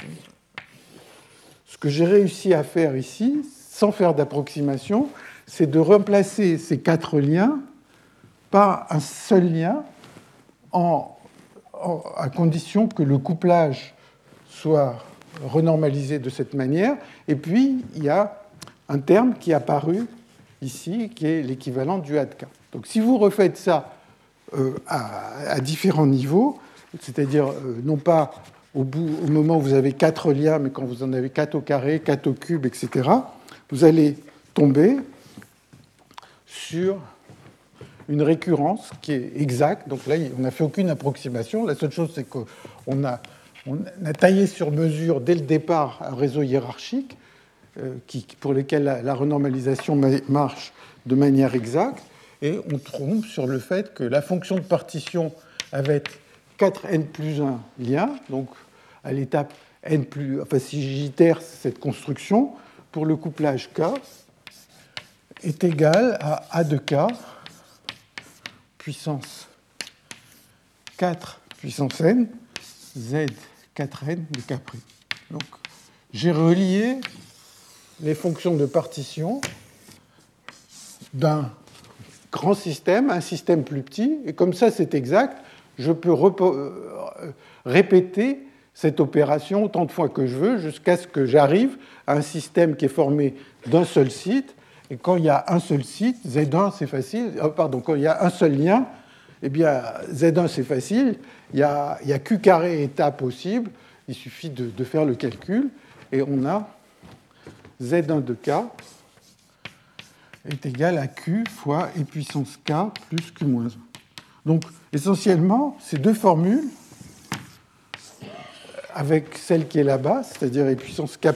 ce que j'ai réussi à faire ici, sans faire d'approximation, c'est de remplacer ces quatre liens par un seul lien en, en, à condition que le couplage soit renormalisé de cette manière. Et puis, il y a un terme qui est apparu ici, qui est l'équivalent du A de K. Donc, si vous refaites ça euh, à, à différents niveaux, c'est-à-dire euh, non pas au, bout, au moment où vous avez quatre liens, mais quand vous en avez quatre au carré, quatre au cube, et cetera, vous allez tomber sur une récurrence qui est exacte. Donc là, on n'a fait aucune approximation. La seule chose, c'est qu'on a, on a taillé sur mesure dès le départ un réseau hiérarchique euh, qui, pour lequel la, la renormalisation marche de manière exacte. Et on trompe sur le fait que la fonction de partition avec quatre n plus un liens, donc à l'étape n plus... Enfin, si j'itère cette construction, pour le couplage K, est égal à A de K puissance quatre puissance n, Z quatre n de K'. Donc, j'ai relié les fonctions de partition d'un grand système à un système plus petit, et comme ça c'est exact, je peux répéter cette opération autant de fois que je veux jusqu'à ce que j'arrive à un système qui est formé d'un seul site. Et quand il y a un seul site, Z un, c'est facile. Oh, pardon, quand il y a un seul lien, eh bien, Z un, c'est facile. Il y a, il y a Q carré état possible. Il suffit de, de faire le calcul. Et on a Z un de K est égal à Q fois E puissance K plus Q moins un. Donc, essentiellement, ces deux formules, avec celle qui est là-bas, c'est-à-dire E puissance K'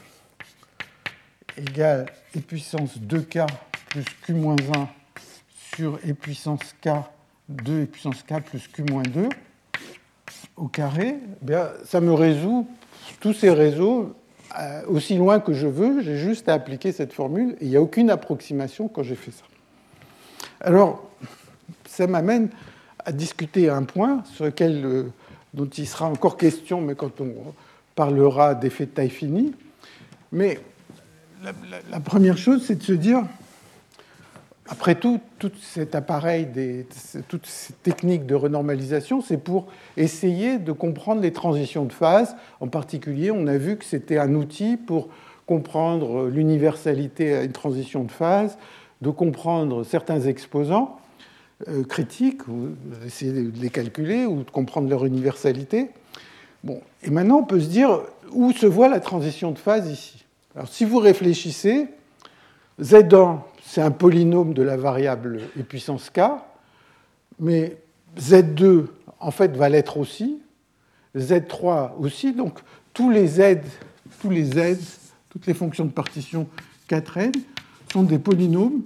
égale E puissance deux K plus Q moins un sur E puissance K, deux E puissance K plus Q moins deux au carré, eh bien, ça me résout tous ces réseaux euh, aussi loin que je veux. J'ai juste à appliquer cette formule et il n'y a aucune approximation quand j'ai fait ça. Alors, ça m'amène à discuter un point sur lequel, euh, dont il sera encore question, mais quand on parlera d'effets de taille finie. Mais la, la, la première chose, c'est de se dire, après tout, tout cet appareil, des, toutes ces techniques de renormalisation, c'est pour essayer de comprendre les transitions de phase. En particulier, on a vu que c'était un outil pour comprendre l'universalité à une transition de phase, de comprendre certains exposants. euh, critiques, ou essayer de les calculer ou de comprendre leur universalité. Bon. Et maintenant, on peut se dire où se voit la transition de phase ici. Alors, si vous réfléchissez, Z un, c'est un polynôme de la variable e puissance k, mais Z deux, en fait, va l'être aussi, Z trois aussi, donc tous les Z, tous les Z, toutes les fonctions de partition quatre n sont des polynômes,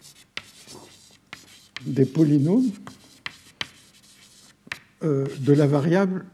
des polynômes euh, de la variable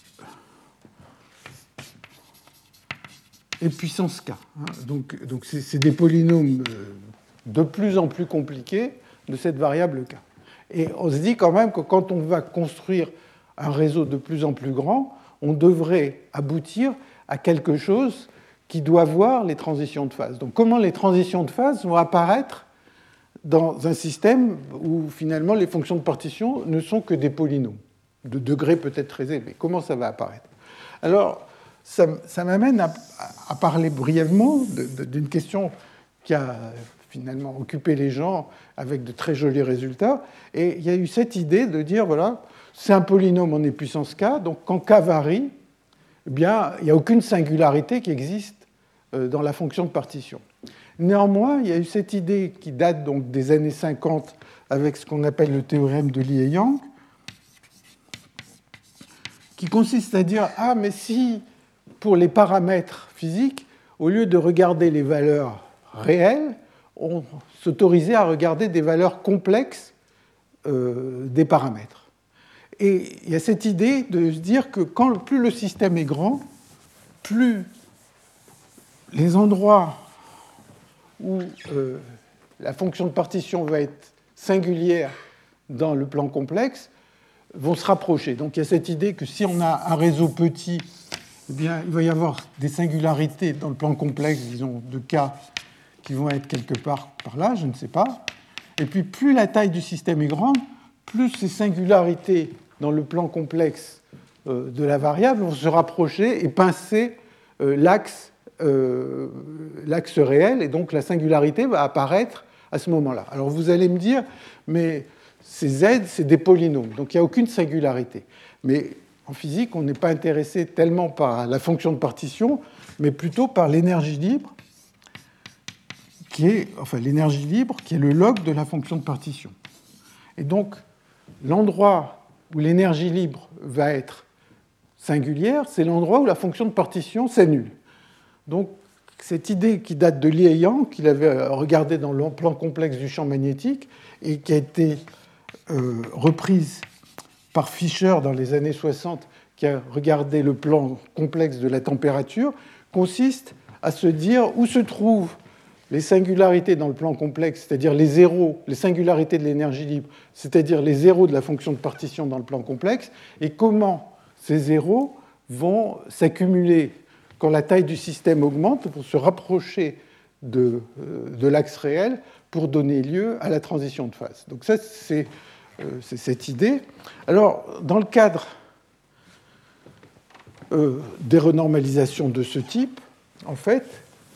e puissance k. Donc, donc c'est, c'est des polynômes de plus en plus compliqués de cette variable k. Et on se dit quand même que quand on va construire un réseau de plus en plus grand, on devrait aboutir à quelque chose qui doit voir les transitions de phase. Donc comment les transitions de phase vont apparaître dans un système où finalement les fonctions de partition ne sont que des polynômes, de degrés peut-être très élevés. Comment ça va apparaître? Alors, ça, ça m'amène à, à parler brièvement de, de, d'une question qui a finalement occupé les gens avec de très jolis résultats. Et il y a eu cette idée de dire, voilà, c'est un polynôme en e puissance k, donc quand k varie, eh bien, il n'y a aucune singularité qui existe dans la fonction de partition. Néanmoins, il y a eu cette idée qui date donc des années cinquante avec ce qu'on appelle le théorème de Lie et Yang, qui consiste à dire, ah, mais si pour les paramètres physiques, au lieu de regarder les valeurs réelles, on s'autorisait à regarder des valeurs complexes euh, des paramètres. Et il y a cette idée de se dire que quand, plus le système est grand, plus les endroits où euh, la fonction de partition va être singulière dans le plan complexe vont se rapprocher. Donc il y a cette idée que si on a un réseau petit, eh bien, il va y avoir des singularités dans le plan complexe, disons, de K, qui vont être quelque part par là, je ne sais pas. Et puis plus la taille du système est grande, plus ces singularités dans le plan complexe euh, de la variable vont se rapprocher et pincer euh, l'axe Euh, l'axe réel, et donc la singularité va apparaître à ce moment-là. Alors vous allez me dire, mais ces Z, c'est des polynômes, donc il n'y a aucune singularité. Mais en physique, on n'est pas intéressé tellement par la fonction de partition, mais plutôt par l'énergie libre, qui est, enfin, l'énergie libre qui est le log de la fonction de partition. Et donc, l'endroit où l'énergie libre va être singulière, c'est l'endroit où la fonction de partition s'annule. Donc, cette idée qui date de Lie et Yang, qu'il avait regardée dans le plan complexe du champ magnétique et qui a été euh, reprise par Fischer dans les années soixante, qui a regardé le plan complexe de la température, consiste à se dire où se trouvent les singularités dans le plan complexe, c'est-à-dire les zéros, les singularités de l'énergie libre, c'est-à-dire les zéros de la fonction de partition dans le plan complexe, et comment ces zéros vont s'accumuler quand la taille du système augmente pour se rapprocher de, de l'axe réel pour donner lieu à la transition de phase. Donc ça, c'est, euh, c'est cette idée. Alors, dans le cadre euh, des renormalisations de ce type, en fait,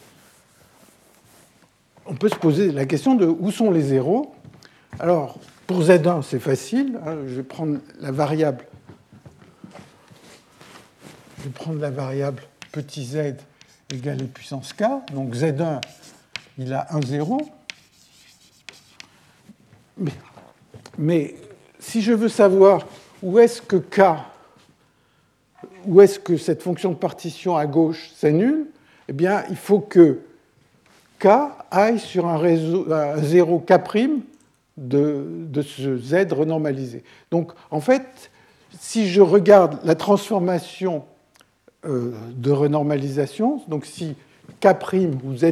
on peut se poser la question de où sont les zéros. Alors, pour Z un, c'est facile. Hein, je vais prendre la variable. Je vais prendre la variable petit z égale e puissance k. Donc Z un, il a un zéro. Mais, mais si je veux savoir où est-ce que k, où est-ce que cette fonction de partition à gauche s'annule, eh bien, il faut que k aille sur un, réseau, un zéro k' de, de ce z renormalisé. Donc, en fait, si je regarde la transformation euh, de renormalisation, donc si k' ou z'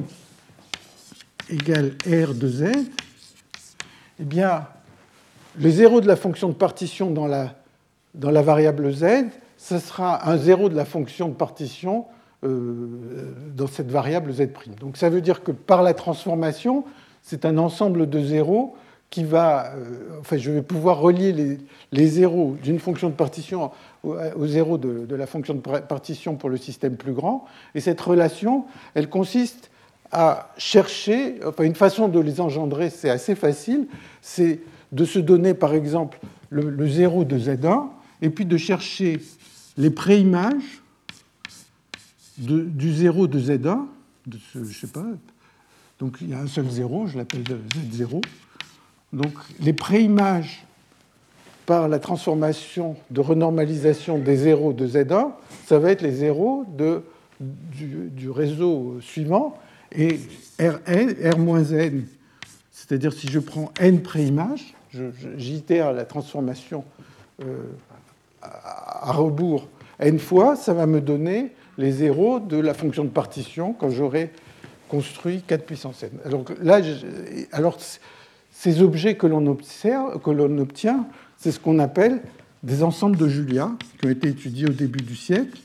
égale r de z, eh bien, le zéro de la fonction de partition dans la, dans la variable z, ce sera un zéro de la fonction de partition euh, dans cette variable z'. Donc ça veut dire que par la transformation, c'est un ensemble de zéros qui va... Euh, enfin, je vais pouvoir relier les, les zéros d'une fonction de partition au, au zéro de, de la fonction de partition pour le système plus grand. Et cette relation, elle consiste à chercher... Enfin, une façon de les engendrer, c'est assez facile, c'est de se donner, par exemple, le, le zéro de Z un, et puis de chercher les préimages de, du zéro de Z un, de ce, je sais pas, donc il y a un seul zéro, je l'appelle Z zéro. Donc les préimages par la transformation de renormalisation des zéros de Z un, ça va être les zéros de, du, du réseau suivant, et Rn, R-N, c'est-à-dire si je prends n préimages, j'itère la transformation euh, à rebours n fois, ça va me donner les zéros de la fonction de partition quand j'aurai construit quatre puissance n. Alors là, je, alors, ces objets que l'on observe, que l'on obtient, c'est ce qu'on appelle des ensembles de Julia, qui ont été étudiés au début du siècle.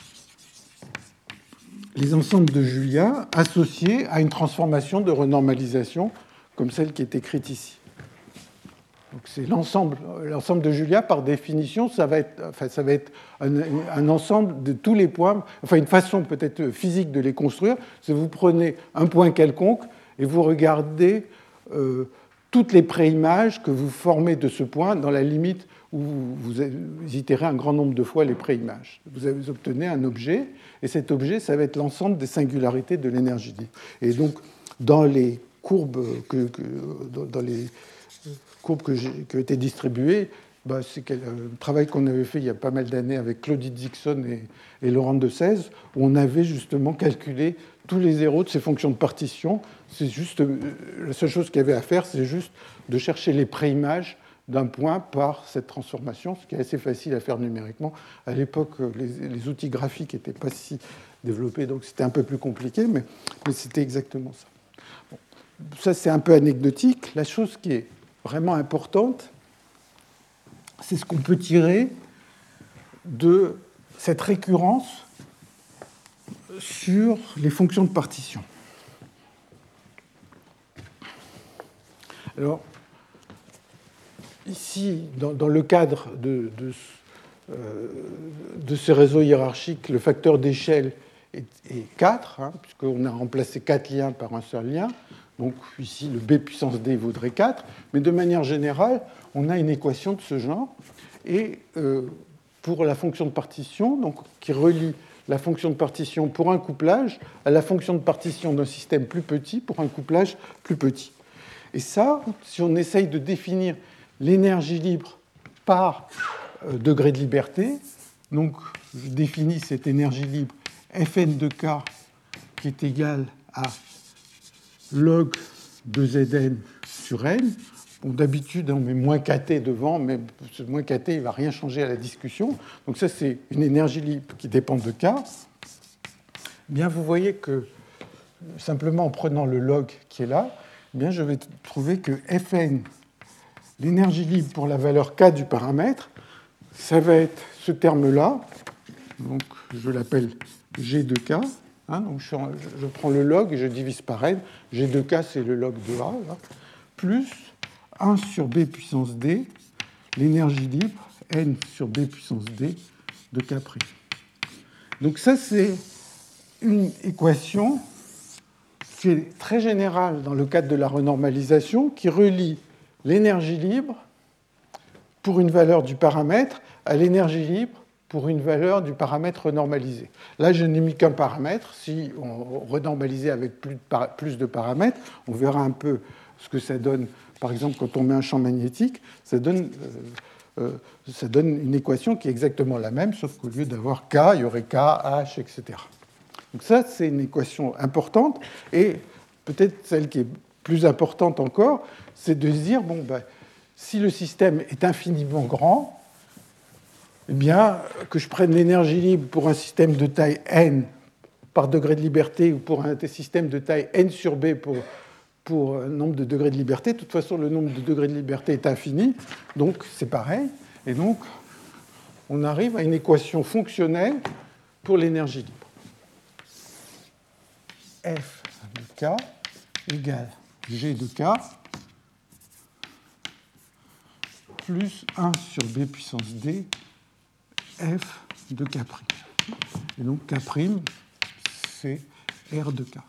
Les ensembles de Julia associés à une transformation de renormalisation comme celle qui est écrite ici. Donc c'est l'ensemble, l'ensemble de Julia, par définition, ça va être, enfin, ça va être un, un ensemble de tous les points, enfin une façon peut-être physique de les construire, c'est que vous prenez un point quelconque et vous regardez euh, toutes les préimages que vous formez de ce point dans la limite où vous, vous itérez un grand nombre de fois les préimages. Vous, avez, vous obtenez un objet, et cet objet, ça va être l'ensemble des singularités de l'énergie libre. Et donc, dans les courbes que, que dans les courbes que j'ai, qui ont été distribuées, bah, c'est un travail qu'on avait fait il y a pas mal d'années avec Claudie Dixon et, et Laurent de Sèze, où on avait justement calculé tous les zéros de ces fonctions de partition. C'est juste, la seule chose qu'il y avait à faire, c'est juste de chercher les préimages d'un point par cette transformation, ce qui est assez facile à faire numériquement. À l'époque, les, les outils graphiques n'étaient pas si développés, donc c'était un peu plus compliqué, mais, mais c'était exactement ça. Bon, ça, c'est un peu anecdotique. La chose qui est vraiment importante, c'est ce qu'on peut tirer de cette récurrence sur les fonctions de partition. Alors, ici, dans, dans le cadre de, de, euh, de ces réseaux hiérarchiques, le facteur d'échelle est, est quatre, hein, puisqu'on a remplacé quatre liens par un seul lien. Donc ici, le B puissance D vaudrait quatre. Mais de manière générale, on a une équation de ce genre. Et euh, pour la fonction de partition, donc, qui relie la fonction de partition pour un couplage à la fonction de partition d'un système plus petit pour un couplage plus petit. Et ça, si on essaye de définir l'énergie libre par euh, degré de liberté, donc je définis cette énergie libre Fn de K qui est égale à log de Zn sur n. Bon, d'habitude, on met moins kt devant, mais ce moins kt, il ne va rien changer à la discussion. Donc ça, c'est une énergie libre qui dépend de K. Bien, vous voyez que, simplement en prenant le log qui est là, bien, je vais trouver que Fn, l'énergie libre pour la valeur K du paramètre, ça va être ce terme-là. Donc, je l'appelle G de K. Hein, donc je, je prends le log et je divise par n. G de K, c'est le log de A, là, plus un sur B puissance D, l'énergie libre, n sur B puissance D de K'. Donc ça, c'est une équation qui est très générale dans le cadre de la renormalisation, qui relie l'énergie libre pour une valeur du paramètre à l'énergie libre pour une valeur du paramètre renormalisé. Là, je n'ai mis qu'un paramètre. Si on renormalisait avec plus de, par... plus de paramètres, on verra un peu ce que ça donne. Par exemple, quand on met un champ magnétique, ça donne, euh, euh, ça donne une équation qui est exactement la même, sauf qu'au lieu d'avoir K, il y aurait K, H, et cetera. Donc ça, c'est une équation importante. Et peut-être celle qui est plus importante encore, c'est de se dire, bon, ben, si le système est infiniment grand, eh bien, que je prenne l'énergie libre pour un système de taille n par degré de liberté ou pour un système de taille n sur b pour, pour un nombre de degrés de liberté, de toute façon, le nombre de degrés de liberté est infini, donc c'est pareil. Et donc, on arrive à une équation fonctionnelle pour l'énergie libre. F de K égale G de K plus un sur B puissance D F de K'. Et donc K', c'est R de K.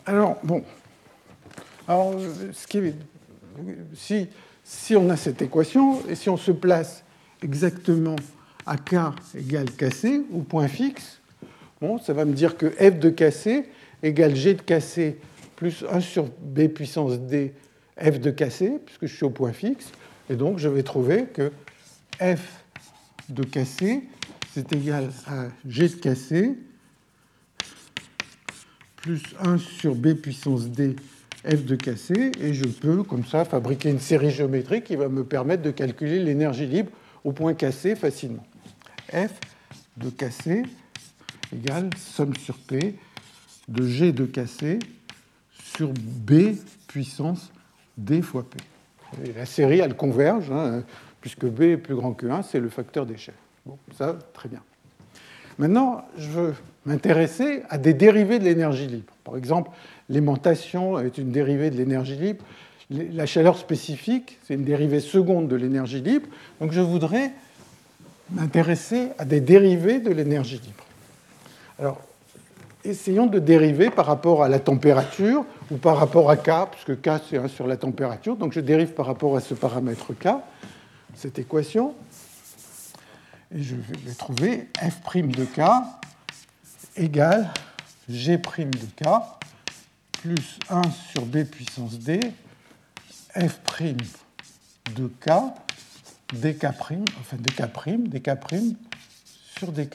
Alors, bon. Alors, ce qui est, si, si on a cette équation, et si on se place exactement à K égale Kc, au point fixe, bon, ça va me dire que f de Kc égale G de Kc plus un sur B puissance D f de Kc, puisque je suis au point fixe. Et donc, je vais trouver que f de Kc, c'est égal à G de Kc plus un sur B puissance D f de Kc, et je peux, comme ça, fabriquer une série géométrique qui va me permettre de calculer l'énergie libre au point Kc facilement. F de Kc égale somme sur P de G de Kc sur B puissance D fois P. Et la série, elle converge, hein, puisque B est plus grand que un, c'est le facteur d'échelle. Bon, ça, très bien. Maintenant, je veux m'intéresser à des dérivés de l'énergie libre. Par exemple, l'aimantation est une dérivée de l'énergie libre. La chaleur spécifique, c'est une dérivée seconde de l'énergie libre. Donc, je voudrais m'intéresser à des dérivés de l'énergie libre. Alors, essayons de dériver par rapport à la température ou par rapport à K, puisque K, c'est un sur la température. Donc, je dérive par rapport à ce paramètre K, cette équation. Et je vais trouver f' de K égale G' de K plus un sur B puissance D f' de K dk', enfin dk', dk' sur dk.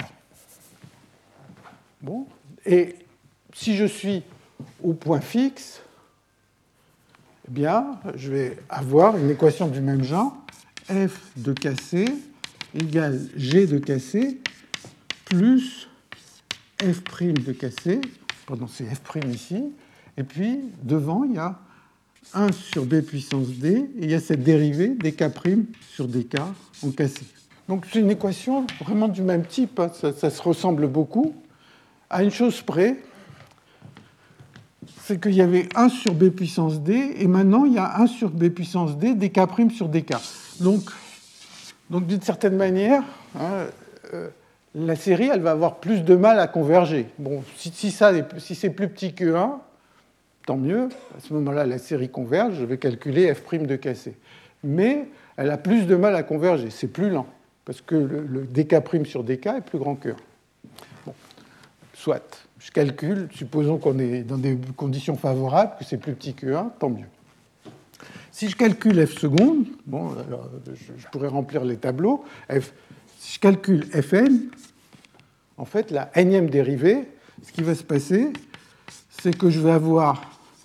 Bon. Et si je suis au point fixe, eh bien, je vais avoir une équation du même genre, f de Kc égale G de Kc plus f' de Kc, pardon, c'est f' ici, et puis devant, il y a un sur B puissance D, et il y a cette dérivée dk' sur dk en Kc. Donc c'est une équation vraiment du même type, hein. ça, ça se ressemble beaucoup, à une chose près, c'est qu'il y avait un sur B puissance D, et maintenant il y a un sur B puissance D, dk' sur dk. Donc, donc d'une certaine manière, hein, euh, la série, elle va avoir plus de mal à converger. Bon, si, si, ça, si c'est plus petit que un, tant mieux. À ce moment-là, la série converge, je vais calculer f' de Kc. Mais elle a plus de mal à converger, c'est plus lent, parce que le, le dk' sur dk est plus grand que un. Bon, soit, je calcule, supposons qu'on est dans des conditions favorables, que c'est plus petit que un, tant mieux. Si je calcule f seconde, bon, alors, je, je pourrais remplir les tableaux, f, si je calcule fn, en fait, la énième dérivée, ce qui va se passer, c'est que je vais avoir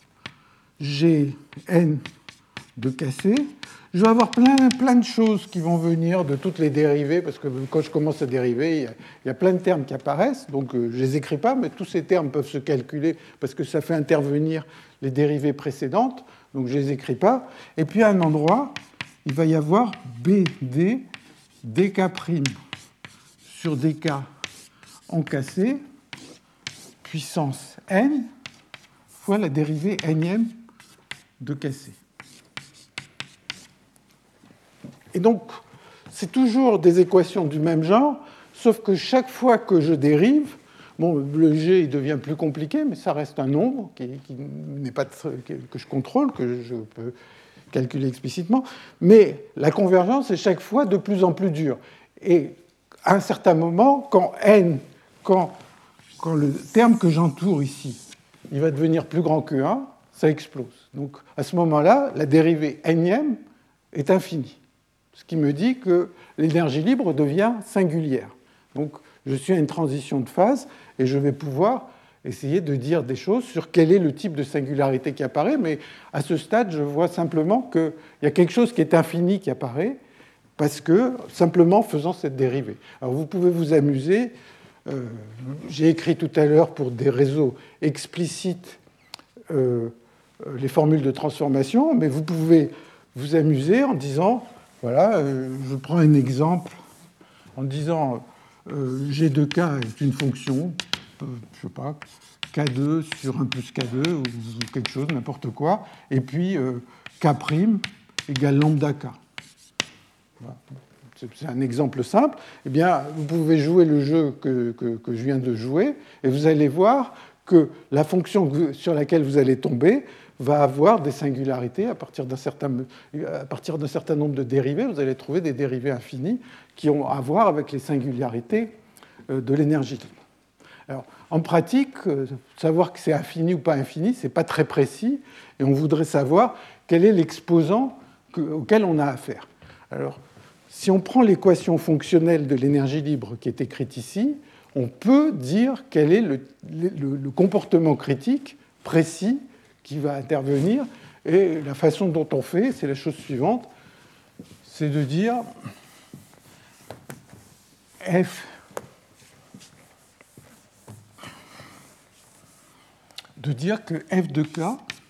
Gn de Kc. Je vais avoir plein, plein de choses qui vont venir de toutes les dérivées, parce que quand je commence à dériver, il y a, il y a plein de termes qui apparaissent, donc euh, je ne les écris pas, mais tous ces termes peuvent se calculer, parce que ça fait intervenir les dérivées précédentes, donc je ne les écris pas. Et puis à un endroit, il va y avoir Bd dk' sur dk en Kc, puissance n, fois la dérivée énième de Kc. Et donc, c'est toujours des équations du même genre, sauf que chaque fois que je dérive, bon, le G il devient plus compliqué, mais ça reste un nombre qui, qui n'est pas que je contrôle, que je peux calculer explicitement, mais la convergence est chaque fois de plus en plus dure. Et à un certain moment, quand n, quand, quand le terme que j'entoure ici, il va devenir plus grand que un, ça explose. Donc à ce moment-là, la dérivée énième est infinie, ce qui me dit que l'énergie libre devient singulière. Donc je suis à une transition de phase et je vais pouvoir essayer de dire des choses sur quel est le type de singularité qui apparaît, mais à ce stade, je vois simplement qu'il y a quelque chose qui est infini qui apparaît, parce que, simplement faisant cette dérivée. Alors vous pouvez vous amuser, euh, j'ai écrit tout à l'heure pour des réseaux explicites euh, les formules de transformation, mais vous pouvez vous amuser en disant, voilà, euh, je prends un exemple, en disant euh, G de K est une fonction, euh, je sais pas, K deux sur un plus K deux, ou quelque chose, n'importe quoi, et puis euh, K' égale lambda K. Voilà. C'est un exemple simple. Eh bien, vous pouvez jouer le jeu que, que, que je viens de jouer, et vous allez voir que la fonction sur laquelle vous allez tomber va avoir des singularités à partir d'un certain, à partir d'un certain nombre de dérivés. Vous allez trouver des dérivés infinis qui ont à voir avec les singularités de l'énergie libre. Alors, en pratique, savoir que c'est infini ou pas infini, ce n'est pas très précis, et on voudrait savoir quel est l'exposant auquel on a affaire. Alors, si on prend l'équation fonctionnelle de l'énergie libre qui est écrite ici, on peut dire quel est le, le, le comportement critique précis qui va intervenir. Et la façon dont on fait, c'est la chose suivante, c'est de dire f de dire que f de k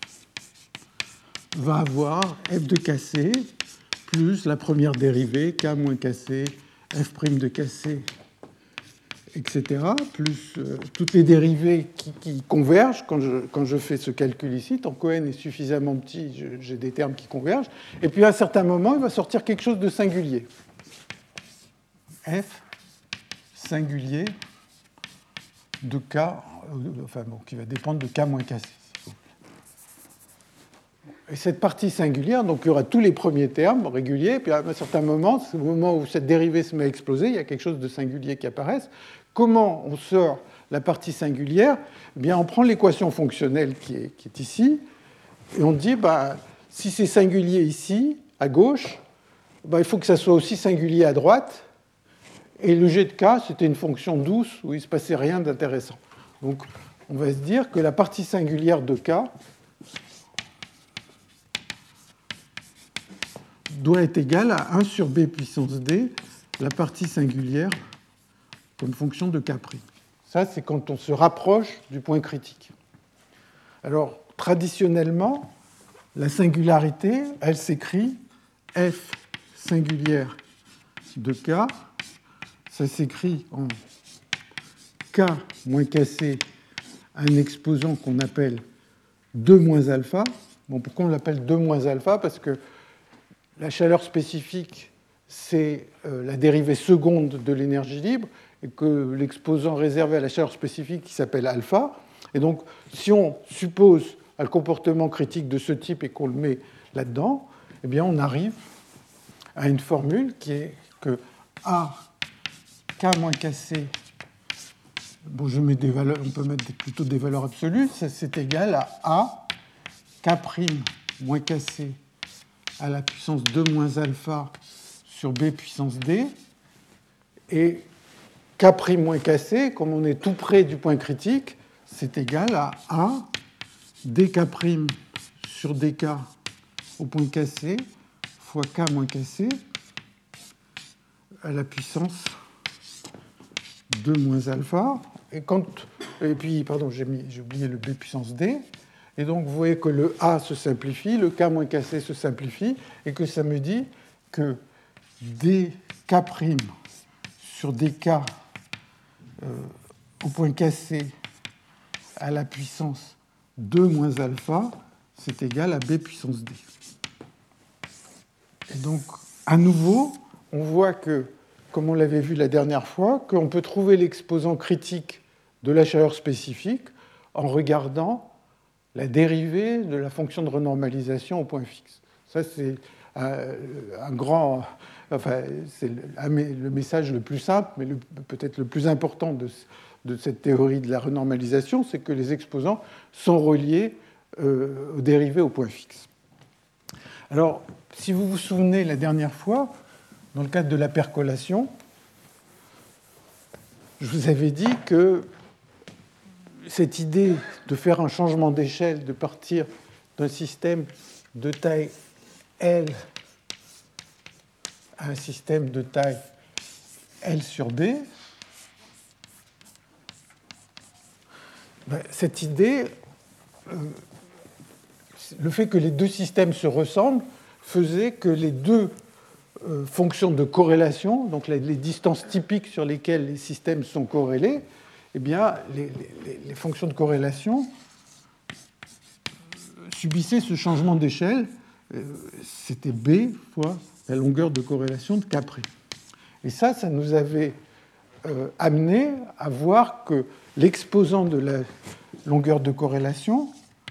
va avoir f de kc plus la première dérivée, k moins kc, f' de kc, et cetera, plus euh, toutes les dérivées qui, qui convergent. Quand je, quand je fais ce calcul ici, tant que n est suffisamment petit, j'ai des termes qui convergent. Et puis à un certain moment, il va sortir quelque chose de singulier. F singulier de k, enfin bon, qui va dépendre de k moins kc. Et cette partie singulière, donc il y aura tous les premiers termes réguliers, puis à un certain moment, au moment où cette dérivée se met à exploser, il y a quelque chose de singulier qui apparaît. Comment on sort la partie singulière? Eh bien, on prend l'équation fonctionnelle qui est, qui est ici, et on dit, bah, si c'est singulier ici, à gauche, bah, il faut que ça soit aussi singulier à droite, et le g de k, c'était une fonction douce où il ne se passait rien d'intéressant. Donc, on va se dire que la partie singulière de k doit être égale à un sur b puissance d, la partie singulière comme fonction de k'. Ça, c'est quand on se rapproche du point critique. Alors, traditionnellement, la singularité, elle s'écrit f singulière de k, ça s'écrit en k moins kc, un exposant qu'on appelle deux moins alpha. Bon, pourquoi on l'appelle deux moins alpha? Parce que la chaleur spécifique, c'est la dérivée seconde de l'énergie libre, et que l'exposant réservé à la chaleur spécifique qui s'appelle alpha. Et donc, si on suppose un comportement critique de ce type et qu'on le met là-dedans, eh bien, on arrive à une formule qui est que A, K moins kc, bon, je mets des valeurs, on peut mettre plutôt des valeurs absolues, c'est égal à A, K' moins kc à la puissance deux moins alpha sur B puissance D, et K' moins kc, comme on est tout près du point critique, c'est égal à A dk' sur dk au point kc fois K moins kc à la puissance deux moins alpha. Et, quand, et puis, pardon, j'ai oublié le B puissance D. Et donc, vous voyez que le A se simplifie, le K moins kc se simplifie, et que ça me dit que dk' sur dk euh, au point kc à la puissance deux moins alpha, c'est égal à B puissance D. Et donc, à nouveau, on voit que, comme on l'avait vu la dernière fois, qu'on peut trouver l'exposant critique de la chaleur spécifique en regardant la dérivée de la fonction de renormalisation au point fixe. Ça, c'est un, un grand... Enfin, c'est le message le plus simple, mais peut-être le plus important de, de cette théorie de la renormalisation, c'est que les exposants sont reliés euh, aux dérivées au point fixe. Alors, si vous vous souvenez la dernière fois, dans le cadre de la percolation, je vous avais dit que cette idée de faire un changement d'échelle, de partir d'un système de taille L à un système de taille L sur B, ben, cette idée, euh, le fait que les deux systèmes se ressemblent, faisait que les deux euh, fonctions de corrélation, donc les, les distances typiques sur lesquelles les systèmes sont corrélés, eh bien, les, les, les fonctions de corrélation subissaient ce changement d'échelle. Euh, c'était B fois la longueur de corrélation de K'. Et ça, ça nous avait euh, amené à voir que l'exposant de la longueur de corrélation,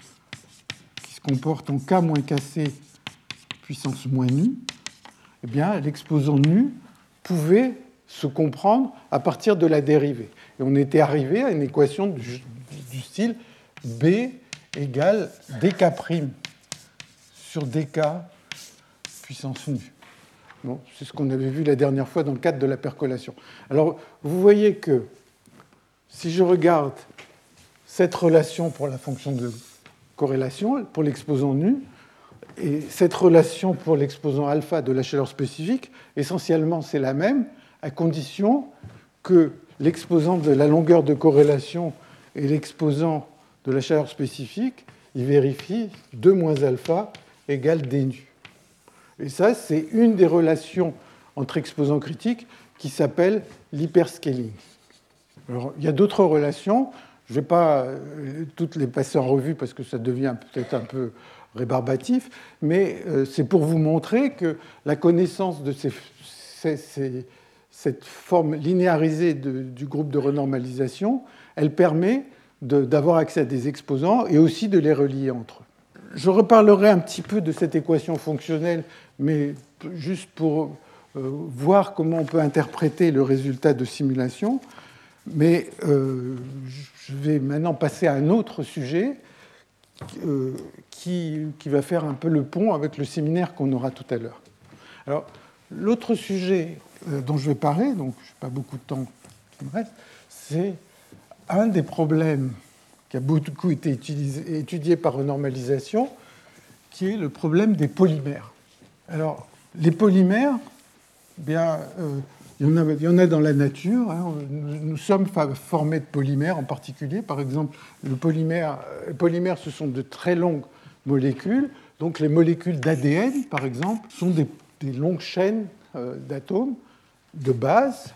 qui se comporte en K moins K C puissance moins nu, eh bien, l'exposant nu pouvait se comprendre à partir de la dérivée. Et on était arrivé à une équation du, du style B égale dk' sur dk puissance nu. Bon, c'est ce qu'on avait vu la dernière fois dans le cadre de la percolation. Alors, vous voyez que si je regarde cette relation pour la fonction de corrélation, pour l'exposant nu, et cette relation pour l'exposant alpha de la chaleur spécifique, essentiellement, c'est la même, à condition que l'exposant de la longueur de corrélation et l'exposant de la chaleur spécifique, il vérifie deux moins alpha égale d nu. Et ça, c'est une des relations entre exposants critiques qui s'appelle l'hyperscaling. Alors, il y a d'autres relations. Je ne vais pas toutes les passer en revue parce que ça devient peut-être un peu rébarbatif, mais c'est pour vous montrer que la connaissance de ces, ces, ces, cette forme linéarisée de, du groupe de renormalisation, elle permet de, d'avoir accès à des exposants et aussi de les relier entre eux. Je reparlerai un petit peu de cette équation fonctionnelle, mais juste pour euh, voir comment on peut interpréter le résultat de simulation. Mais euh, je vais maintenant passer à un autre sujet euh, qui, qui va faire un peu le pont avec le séminaire qu'on aura tout à l'heure. Alors, l'autre sujet euh, dont je vais parler, donc je n'ai pas beaucoup de temps qui me reste, c'est un des problèmes qui a beaucoup été utilisé, étudié par renormalisation, qui est le problème des polymères. Alors, les polymères, bien, euh, il, y en a, il y en a dans la nature. Hein. Nous, nous sommes formés de polymères en particulier. Par exemple, le polymère, les polymères, ce sont de très longues molécules. Donc, les molécules d'A D N, par exemple, sont des, des longues chaînes euh, d'atomes de base.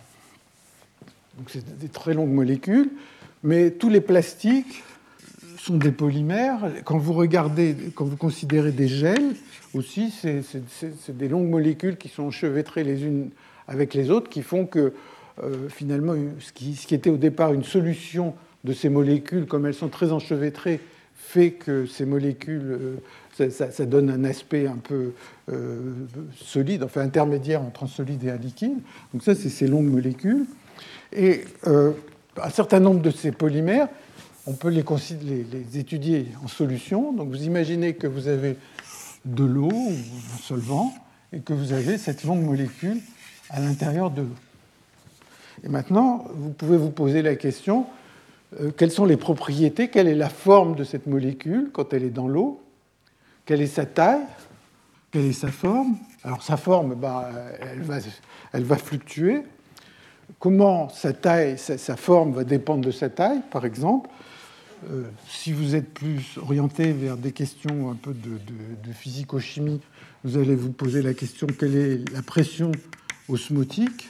Donc, c'est des très longues molécules. Mais tous les plastiques sont des polymères. Quand vous regardez, quand vous considérez des gels, aussi, c'est, c'est, c'est des longues molécules qui sont enchevêtrées les unes avec les autres, qui font que, euh, finalement, ce qui, ce qui était au départ une solution de ces molécules, comme elles sont très enchevêtrées, fait que ces molécules, euh, ça, ça, ça donne un aspect un peu euh, solide, enfin intermédiaire entre un solide et un liquide. Donc ça, c'est ces longues molécules. Et euh, un certain nombre de ces polymères, on peut les, les, les étudier en solution. Donc vous imaginez que vous avez de l'eau ou un solvant et que vous avez cette longue molécule à l'intérieur de l'eau. Et maintenant, vous pouvez vous poser la question, euh, quelles sont les propriétés, quelle est la forme de cette molécule quand elle est dans l'eau, quelle est sa taille, quelle est sa forme. Alors sa forme, bah, elle, va, elle va fluctuer. Comment sa taille, sa, sa forme va dépendre de sa taille, par exemple. Euh, si vous êtes plus orienté vers des questions un peu de, de, de physico-chimie, vous allez vous poser la question quelle est la pression osmotique,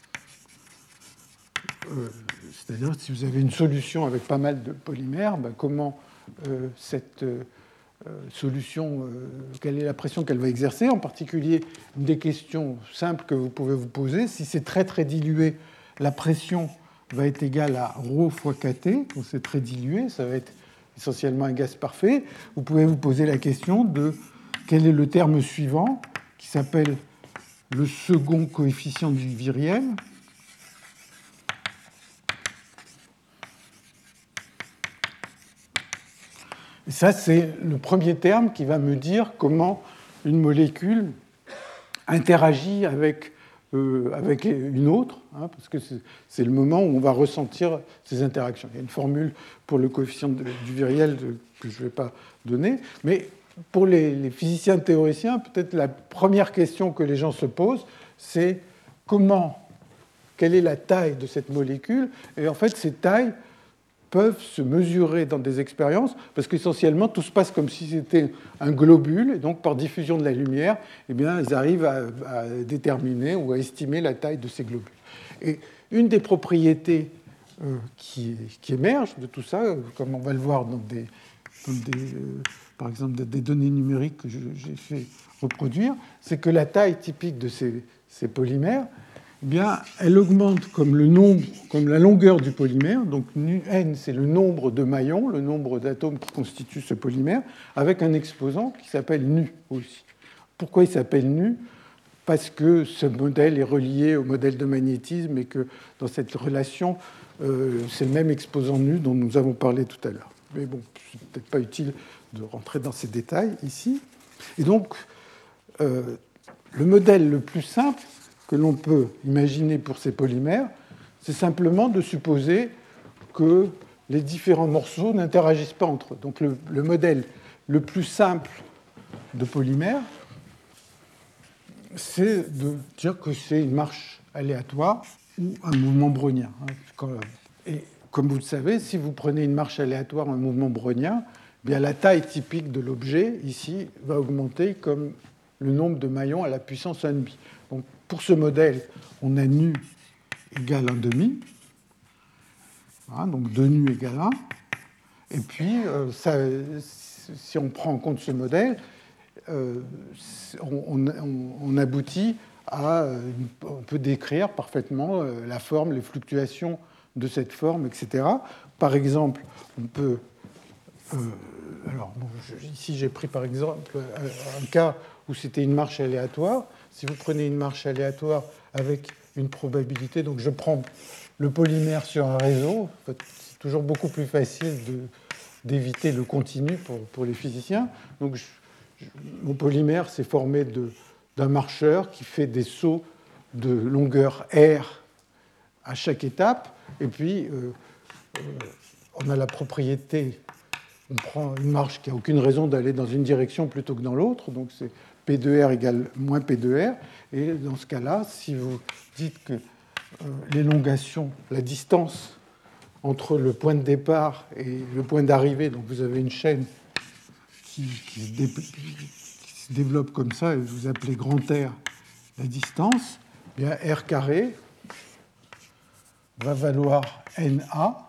euh, c'est-à-dire si vous avez une solution avec pas mal de polymères, ben comment euh, cette euh, solution, euh, quelle est la pression qu'elle va exercer, en particulier une des questions simples que vous pouvez vous poser, si c'est très très dilué, la pression va être égale à ρ fois kT, quand c'est très dilué, ça va être essentiellement un gaz parfait. Vous pouvez vous poser la question de quel est le terme suivant, qui s'appelle le second coefficient du viriel. Et ça, c'est le premier terme qui va me dire comment une molécule interagit avec, euh, avec une autre, hein, parce que c'est, c'est le moment où on va ressentir ces interactions. Il y a une formule pour le coefficient de, du viriel de, que je ne vais pas donner, mais pour les, les physiciens théoriciens, peut-être la première question que les gens se posent, c'est comment, quelle est la taille de cette molécule? Et en fait, ces tailles peuvent se mesurer dans des expériences, parce qu'essentiellement, tout se passe comme si c'était un globule, et donc par diffusion de la lumière, eh bien, ils arrivent à, à déterminer ou à estimer la taille de ces globules. Et une des propriétés euh, qui, qui émergent de tout ça, comme on va le voir dans des, dans des euh, par exemple des données numériques que je, j'ai fait reproduire, c'est que la taille typique de ces, ces polymères, eh bien, elle augmente comme, le nombre, comme la longueur du polymère. Donc n, c'est le nombre de maillons, le nombre d'atomes qui constituent ce polymère, avec un exposant qui s'appelle nu aussi. Pourquoi il s'appelle nu? Parce que ce modèle est relié au modèle de magnétisme et que dans cette relation, euh, c'est le même exposant nu dont nous avons parlé tout à l'heure. Mais bon, c'est peut-être pas utile de rentrer dans ces détails ici. Et donc, euh, le modèle le plus simple que l'on peut imaginer pour ces polymères, c'est simplement de supposer que les différents morceaux n'interagissent pas entre eux. Donc le, le modèle le plus simple de polymère, c'est de dire que c'est une marche aléatoire ou un mouvement brownien. Et comme vous le savez, si vous prenez une marche aléatoire, un mouvement brownien, eh bien la taille typique de l'objet, ici, va augmenter comme le nombre de maillons à la puissance un demi. Donc, pour ce modèle, on a nu égale un demi. Voilà, donc deux nu égale un. Et puis, euh, ça, si on prend en compte ce modèle, euh, on, on, on aboutit à... On peut décrire parfaitement la forme, les fluctuations de cette forme, et cetera. Par exemple, on peut... Euh, alors, bon, je, ici, j'ai pris par exemple un cas où c'était une marche aléatoire. Si vous prenez une marche aléatoire avec une probabilité, donc je prends le polymère sur un réseau, c'est toujours beaucoup plus facile de, d'éviter le continu pour, pour les physiciens. Donc, je, je, mon polymère, c'est formé de, d'un marcheur qui fait des sauts de longueur R à chaque étape. Et puis, euh, euh, on a la propriété, on prend une marche qui n'a aucune raison d'aller dans une direction plutôt que dans l'autre. Donc, c'est P deux R égale moins P deux R. Et dans ce cas-là, si vous dites que euh, l'élongation, la distance entre le point de départ et le point d'arrivée, donc vous avez une chaîne qui, qui, se, dé, qui se développe comme ça, et vous appelez grand R la distance, eh bien R carré va valoir N A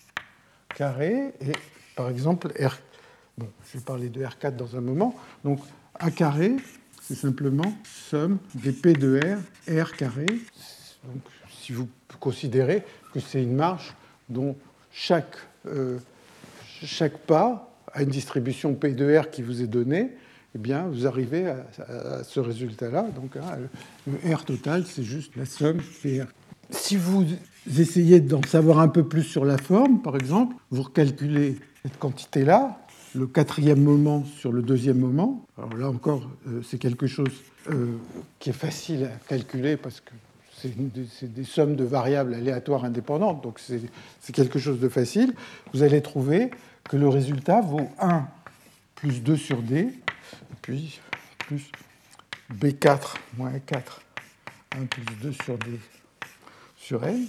carré, et par exemple, R, bon, je vais parler de R quatre dans un moment, donc A carré, c'est simplement somme des P de R, R carré. Donc, si vous considérez que c'est une marche dont chaque, euh, chaque pas a une distribution P de R qui vous est donnée, eh bien, vous arrivez à, à ce résultat-là. Donc, hein, le R total, c'est juste la somme P R. Si vous essayez d'en savoir un peu plus sur la forme, par exemple, vous recalculez cette quantité-là, le quatrième moment sur le deuxième moment. Alors là encore, euh, c'est quelque chose euh, qui est facile à calculer parce que c'est, des, c'est des sommes de variables aléatoires indépendantes, donc c'est, c'est quelque chose de facile. Vous allez trouver que le résultat vaut un plus deux sur D, puis plus B quatre moins quatre, un plus deux sur D sur N.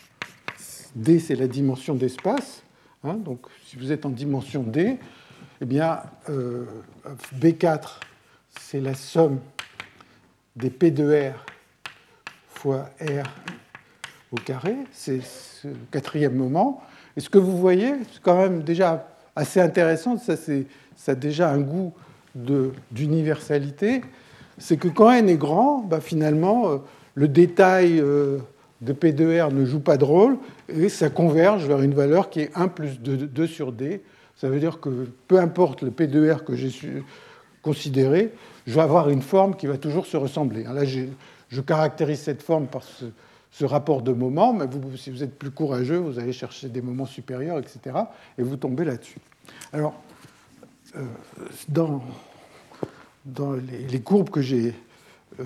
D, c'est la dimension d'espace. Hein, donc, si vous êtes en dimension D, eh bien, euh, B quatre, c'est la somme des P de R fois R au carré. C'est ce quatrième moment. Et ce que vous voyez, c'est quand même déjà assez intéressant. Ça, c'est, ça a déjà un goût de, d'universalité. C'est que quand N est grand, bah, finalement, euh, le détail euh, de P de R ne joue pas de rôle et ça converge vers une valeur qui est un plus deux sur D. Ça veut dire que peu importe le P de R que j'ai considéré, je vais avoir une forme qui va toujours se ressembler. Là, j'ai, je caractérise cette forme par ce, ce rapport de moments, mais vous, si vous êtes plus courageux, vous allez chercher des moments supérieurs, et cetera, et vous tombez là-dessus. Alors, euh, dans, dans les, les courbes que j'ai euh,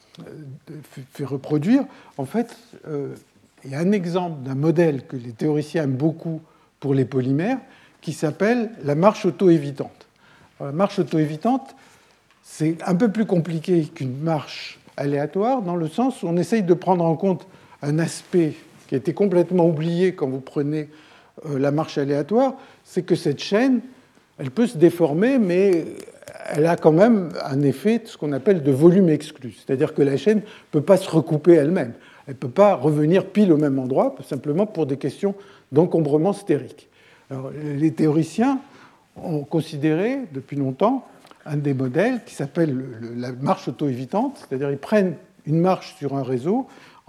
fait reproduire, en fait, euh, il y a un exemple d'un modèle que les théoriciens aiment beaucoup pour les polymères, qui s'appelle la marche auto-évitante. La marche auto-évitante, c'est un peu plus compliqué qu'une marche aléatoire, dans le sens où on essaye de prendre en compte un aspect qui a été complètement oublié quand vous prenez la marche aléatoire, c'est que cette chaîne, elle peut se déformer, mais elle a quand même un effet de ce qu'on appelle de volume exclu. C'est-à-dire que la chaîne ne peut pas se recouper elle-même. Elle ne peut pas revenir pile au même endroit, simplement pour des questions d'encombrement stérique. Alors, les théoriciens ont considéré depuis longtemps un des modèles qui s'appelle le, le, la marche auto-évitante, c'est-à-dire ils prennent une marche sur un réseau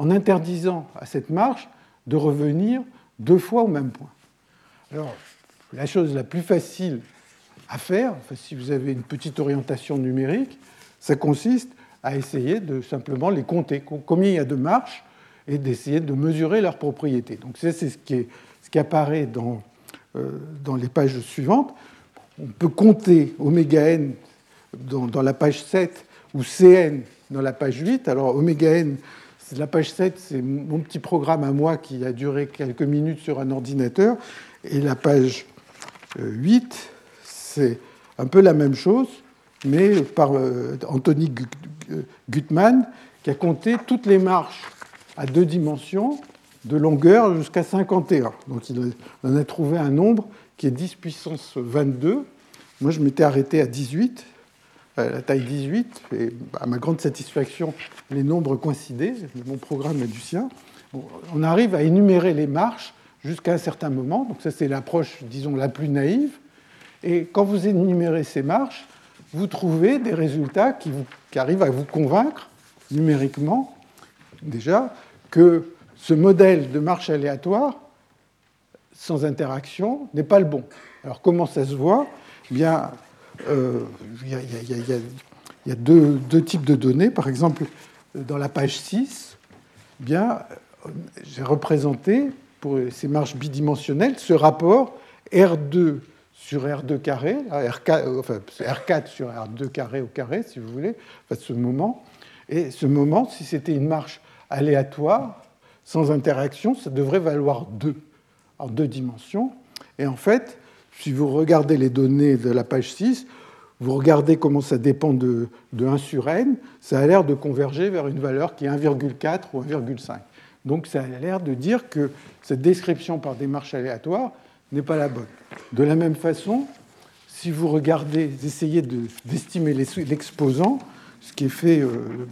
en interdisant à cette marche de revenir deux fois au même point. Alors, la chose la plus facile à faire, enfin, si vous avez une petite orientation numérique, ça consiste à essayer de simplement les compter, combien il y a de marches, et d'essayer de mesurer leurs propriétés. Donc ça, c'est ce qui, est, ce qui apparaît dans, euh, dans les pages suivantes. On peut compter oméga n dans, dans la page sept ou Cn dans la page huit. Alors oméga n, la page sept, c'est mon petit programme à moi qui a duré quelques minutes sur un ordinateur. Et la page huit, c'est un peu la même chose, mais par euh, Anthony Gutmann, qui a compté toutes les marches à deux dimensions, de longueur jusqu'à cinquante et un. Donc il en a trouvé un nombre qui est dix puissance vingt-deux. Moi, je m'étais arrêté à dix-huit, à la taille dix-huit, et à ma grande satisfaction, les nombres coïncidaient, mon programme est du sien. Bon, on arrive à énumérer les marches jusqu'à un certain moment, donc ça c'est l'approche, disons, la plus naïve, et quand vous énumérez ces marches, vous trouvez des résultats qui, vous, qui arrivent à vous convaincre, numériquement, déjà, que ce modèle de marche aléatoire, sans interaction, n'est pas le bon. Alors comment ça se voit ? Eh bien, euh, il y a, il y a, il y a, il y a deux, deux types de données. Par exemple, dans la page six, eh bien, j'ai représenté, pour ces marches bidimensionnelles, ce rapport R deux sur R deux carré, R quatre, enfin, R quatre sur R deux carré au carré, si vous voulez, enfin, ce moment. Et ce moment, si c'était une marche aléatoire, sans interaction, ça devrait valoir deux, en deux dimensions. Et en fait, si vous regardez les données de la page six, vous regardez comment ça dépend de, de un sur n, ça a l'air de converger vers une valeur qui est un virgule quatre ou un virgule cinq. Donc ça a l'air de dire que cette description par des marches aléatoires n'est pas la bonne. De la même façon, si vous regardez, essayez de, d'estimer l'exposant, ce qui est fait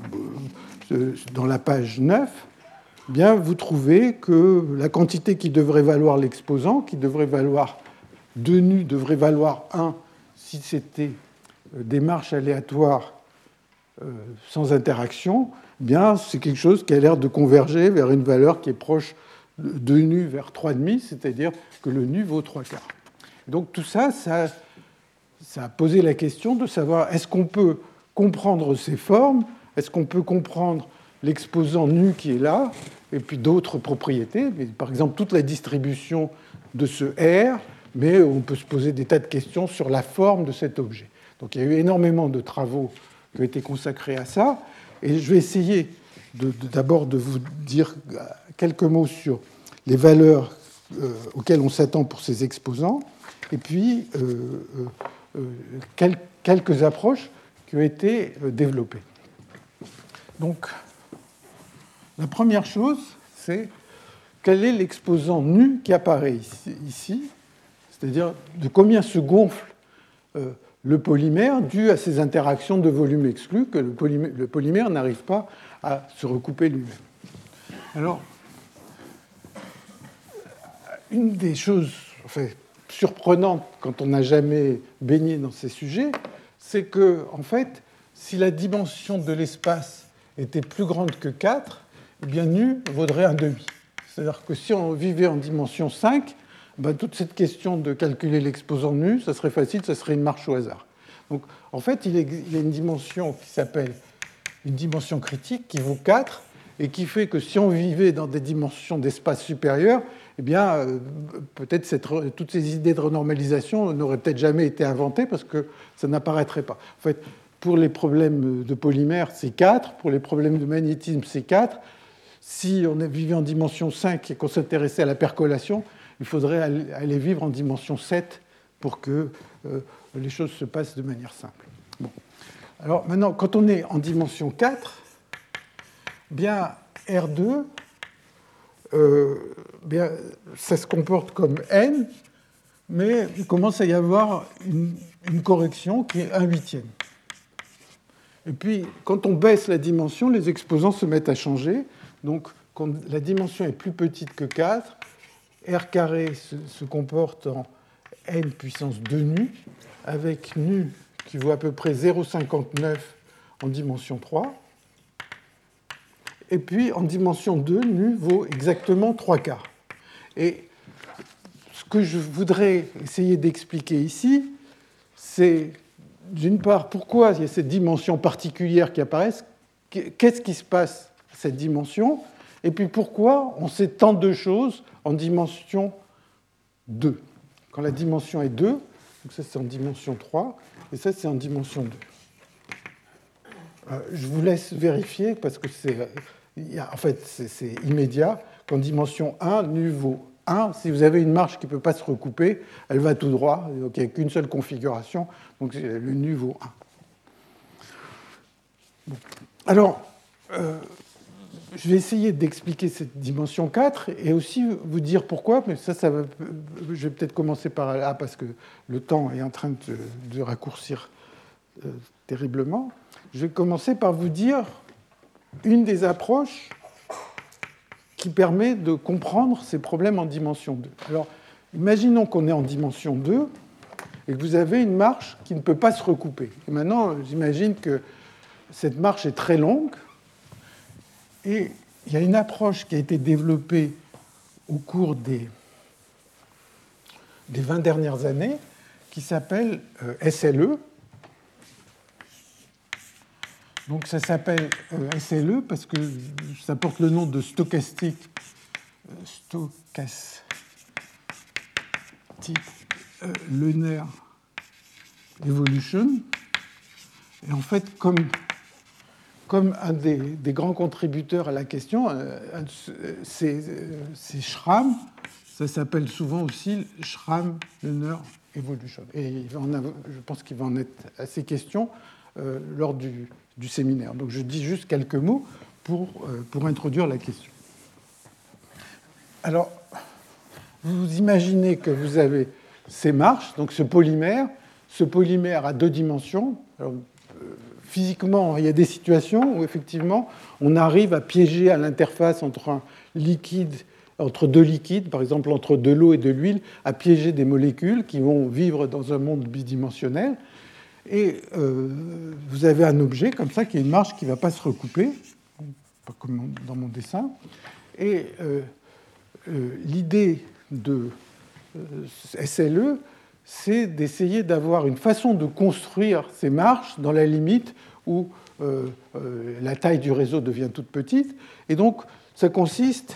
euh, dans la page neuf, eh bien, vous trouvez que la quantité qui devrait valoir l'exposant, qui devrait valoir deux nus, devrait valoir un si c'était des marches aléatoires euh, sans interaction, eh bien, c'est quelque chose qui a l'air de converger vers une valeur qui est proche de deux nus vers trois virgule cinq, c'est-à-dire que le nu vaut trois quarts. Donc tout ça, ça, ça a posé la question de savoir est-ce qu'on peut comprendre ces formes, est-ce qu'on peut comprendre l'exposant nu qui est là, et puis d'autres propriétés, par exemple toute la distribution de ce R, mais on peut se poser des tas de questions sur la forme de cet objet. Donc il y a eu énormément de travaux qui ont été consacrés à ça, et je vais essayer de, de, d'abord de vous dire quelques mots sur les valeurs euh, auxquelles on s'attend pour ces exposants, et puis euh, euh, quel, quelques approches qui ont été développées. Donc, la première chose, c'est quel est l'exposant nu qui apparaît ici, ici, c'est-à-dire de combien se gonfle euh, le polymère dû à ces interactions de volume exclu que le polymère, le polymère n'arrive pas à se recouper lui-même. Alors, une des choses enfin, surprenantes quand on n'a jamais baigné dans ces sujets, c'est que, en fait, si la dimension de l'espace était plus grande que quatre, eh bien nu vaudrait un demi. C'est-à-dire que si on vivait en dimension cinq, ben, toute cette question de calculer l'exposant nu, ça serait facile, ça serait une marche au hasard. Donc, en fait, il y a une dimension qui s'appelle une dimension critique qui vaut quatre et qui fait que si on vivait dans des dimensions d'espace supérieures, eh bien, euh, peut-être cette, toutes ces idées de renormalisation n'auraient peut-être jamais été inventées parce que ça n'apparaîtrait pas. En fait, pour les problèmes de polymère, c'est quatre. Pour les problèmes de magnétisme, c'est quatre. Si on vivait en dimension cinq et qu'on s'intéressait à la percolation, il faudrait aller vivre en dimension sept pour que euh, les choses se passent de manière simple. Bon. Alors maintenant, quand on est en dimension quatre, bien R deux, euh, bien, ça se comporte comme n, mais il commence à y avoir une, une correction qui est un huitième. Et puis, quand on baisse la dimension, les exposants se mettent à changer. Donc, quand la dimension est plus petite que quatre, R carré se, se comporte en n puissance deux nu, avec nu qui vaut à peu près zéro virgule cinquante-neuf en dimension trois. et puis en dimension deux, nu vaut exactement trois quarts. Et ce que je voudrais essayer d'expliquer ici, c'est d'une part pourquoi il y a cette dimension particulière qui apparaît, qu'est-ce qui se passe à cette dimension, et puis pourquoi on sait tant de choses en dimension deux. Quand la dimension est deux, donc ça c'est en dimension trois, et ça c'est en dimension deux. Euh, je vous laisse vérifier parce que c'est, en fait, c'est immédiat. Qu'en dimension un, nu vaut un. Si vous avez une marge qui ne peut pas se recouper, elle va tout droit. Donc il n'y a qu'une seule configuration. Donc le nu vaut un. Bon. Alors, euh, je vais essayer d'expliquer cette dimension quatre et aussi vous dire pourquoi. Mais ça, ça va, je vais peut-être commencer par là parce que le temps est en train de, de raccourcir euh, terriblement. Je vais commencer par vous dire une des approches qui permet de comprendre ces problèmes en dimension deux. Alors, imaginons qu'on est en dimension deux et que vous avez une marche qui ne peut pas se recouper. Et maintenant, j'imagine que cette marche est très longue et il y a une approche qui a été développée au cours des, des vingt dernières années qui s'appelle euh, S L E. Donc ça s'appelle euh, S L E parce que ça porte le nom de Stochastic, euh, stochastic euh, Linear Evolution. Et en fait, comme, comme un des, des grands contributeurs à la question, euh, c'est Schramm, ça s'appelle souvent aussi Schramm Linear Evolution. Et il va en avoir, je pense qu'il va en être assez question euh, lors du du séminaire. Donc je dis juste quelques mots pour, euh, pour introduire la question. Alors, vous imaginez que vous avez ces marches, donc ce polymère. Ce polymère a deux dimensions. Alors, euh, physiquement, il y a des situations où effectivement, on arrive à piéger à l'interface entre un liquide, entre deux liquides, par exemple entre de l'eau et de l'huile, à piéger des molécules qui vont vivre dans un monde bidimensionnel. Et euh, vous avez un objet comme ça qui est une marche qui ne va pas se recouper, pas comme dans mon dessin. Et euh, euh, l'idée de euh, S L E, c'est d'essayer d'avoir une façon de construire ces marches dans la limite où euh, euh, la taille du réseau devient toute petite. Et donc, ça consiste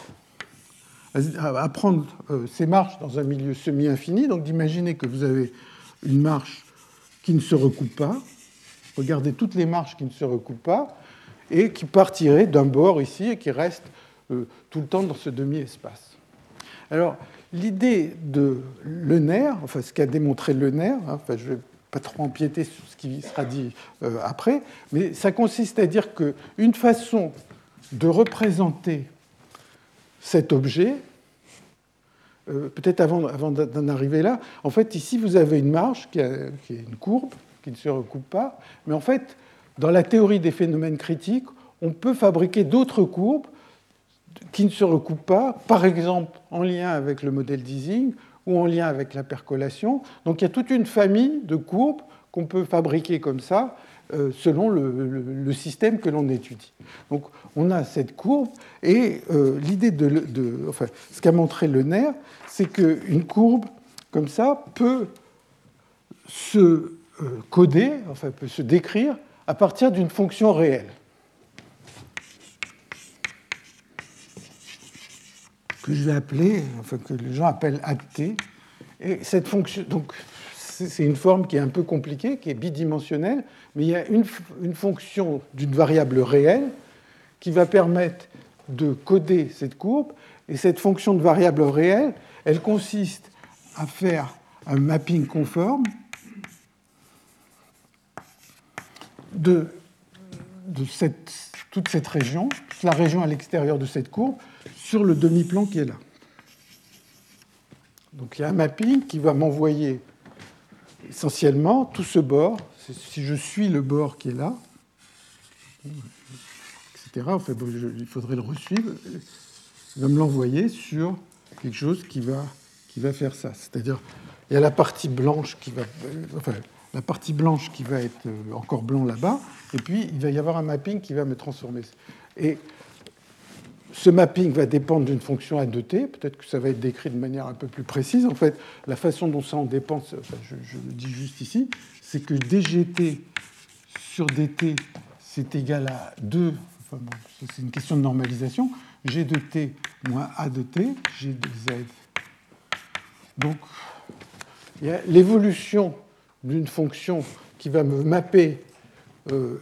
à, à prendre euh, ces marches dans un milieu semi-infini, donc d'imaginer que vous avez une marche qui ne se recoupe pas. Regardez toutes les marches qui ne se recoupent pas et qui partiraient d'un bord ici et qui restent euh, tout le temps dans ce demi-espace. Alors, l'idée de Lenner, enfin ce qu'a démontré Lenner, hein, enfin, je ne vais pas trop empiéter sur ce qui sera dit euh, après, mais ça consiste à dire qu'une façon de représenter cet objet, Euh, peut-être avant, avant d'en arriver là, en fait, ici, vous avez une marche qui, a, qui est une courbe, qui ne se recoupe pas, mais en fait, dans la théorie des phénomènes critiques, on peut fabriquer d'autres courbes qui ne se recoupent pas, par exemple en lien avec le modèle d'Ising ou en lien avec la percolation. Donc il y a toute une famille de courbes qu'on peut fabriquer comme ça, euh, selon le, le, le système que l'on étudie. Donc on a cette courbe, et euh, l'idée de, de... Enfin, ce qu'a montré Lenner, c'est qu'une courbe comme ça peut se euh, coder, enfin peut se décrire à partir d'une fonction réelle. Que je vais appeler, enfin que les gens appellent A T. Et cette fonction, donc c'est une forme qui est un peu compliquée, qui est bidimensionnelle, mais il y a une, une fonction d'une variable réelle qui va permettre de coder cette courbe. Et cette fonction de variable réelle, elle consiste à faire un mapping conforme de, de cette, toute cette région, toute la région à l'extérieur de cette courbe, sur le demi-plan qui est là. Donc il y a un mapping qui va m'envoyer essentiellement tout ce bord. Si je suis le bord qui est là, et cetera, enfin, bon, je, il faudrait le resuivre, il va me l'envoyer sur quelque chose qui va, qui va faire ça. C'est-à-dire, il y a la partie blanche qui va, enfin, la partie blanche qui va être encore blanc là-bas, et puis il va y avoir un mapping qui va me transformer. Et ce mapping va dépendre d'une fonction A de t. Peut-être que ça va être décrit de manière un peu plus précise. En fait, la façon dont ça en dépend, enfin, je, je le dis juste ici, c'est que dgt sur dt, c'est égal à deux. Enfin, bon, c'est une question de normalisation. G de t moins A de t, G de z. Donc, il y a l'évolution d'une fonction qui va me mapper euh,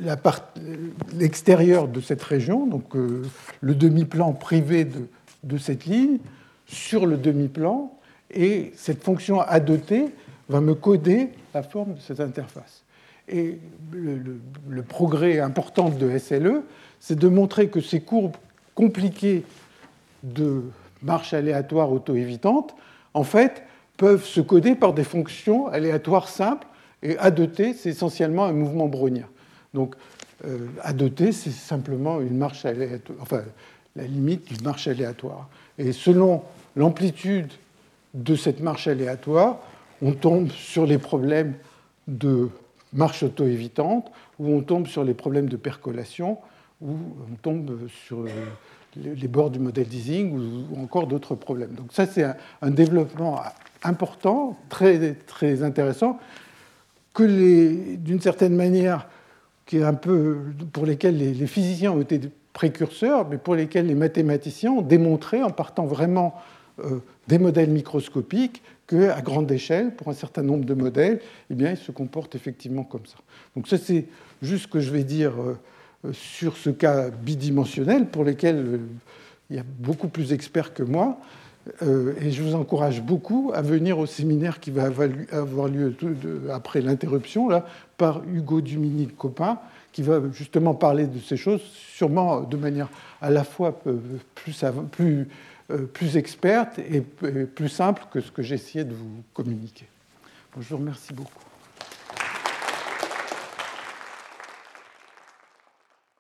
l'extérieur de cette région, donc euh, le demi-plan privé de, de cette ligne, sur le demi-plan, et cette fonction A de t va me coder la forme de cette interface. Et le, le, le progrès important de S L E, c'est de montrer que ces courbes compliquées de marche aléatoire auto-évitante, en fait, peuvent se coder par des fonctions aléatoires simples, et A de t, c'est essentiellement un mouvement brownien. Donc, euh, A de t, c'est simplement une marche aléatoire, enfin, la limite d'une marche aléatoire. Et selon l'amplitude de cette marche aléatoire, on tombe sur les problèmes de marche auto-évitante, ou on tombe sur les problèmes de percolation, ou on tombe sur les bords du modèle d'Ising, ou encore d'autres problèmes. Donc ça, c'est un développement important, très, très intéressant, que d'une certaine manière, qui est un peu, pour lesquels les, les physiciens ont été précurseurs, mais pour lesquels les mathématiciens ont démontré, en partant vraiment euh, des modèles microscopiques, qu'à grande échelle, pour un certain nombre de modèles, eh bien, ils se comportent effectivement comme ça. Donc ça, c'est juste ce que je vais dire euh, sur ce cas bidimensionnel, pour lesquels euh, il y a beaucoup plus d'experts que moi. Euh, et je vous encourage beaucoup à venir au séminaire qui va avoir lieu tout de, après l'interruption, là, par Hugo Dumini-Copin, qui va justement parler de ces choses, sûrement de manière à la fois plus, plus, euh, plus experte et plus simple que ce que j'ai essayé de vous communiquer. Bon, je vous remercie beaucoup.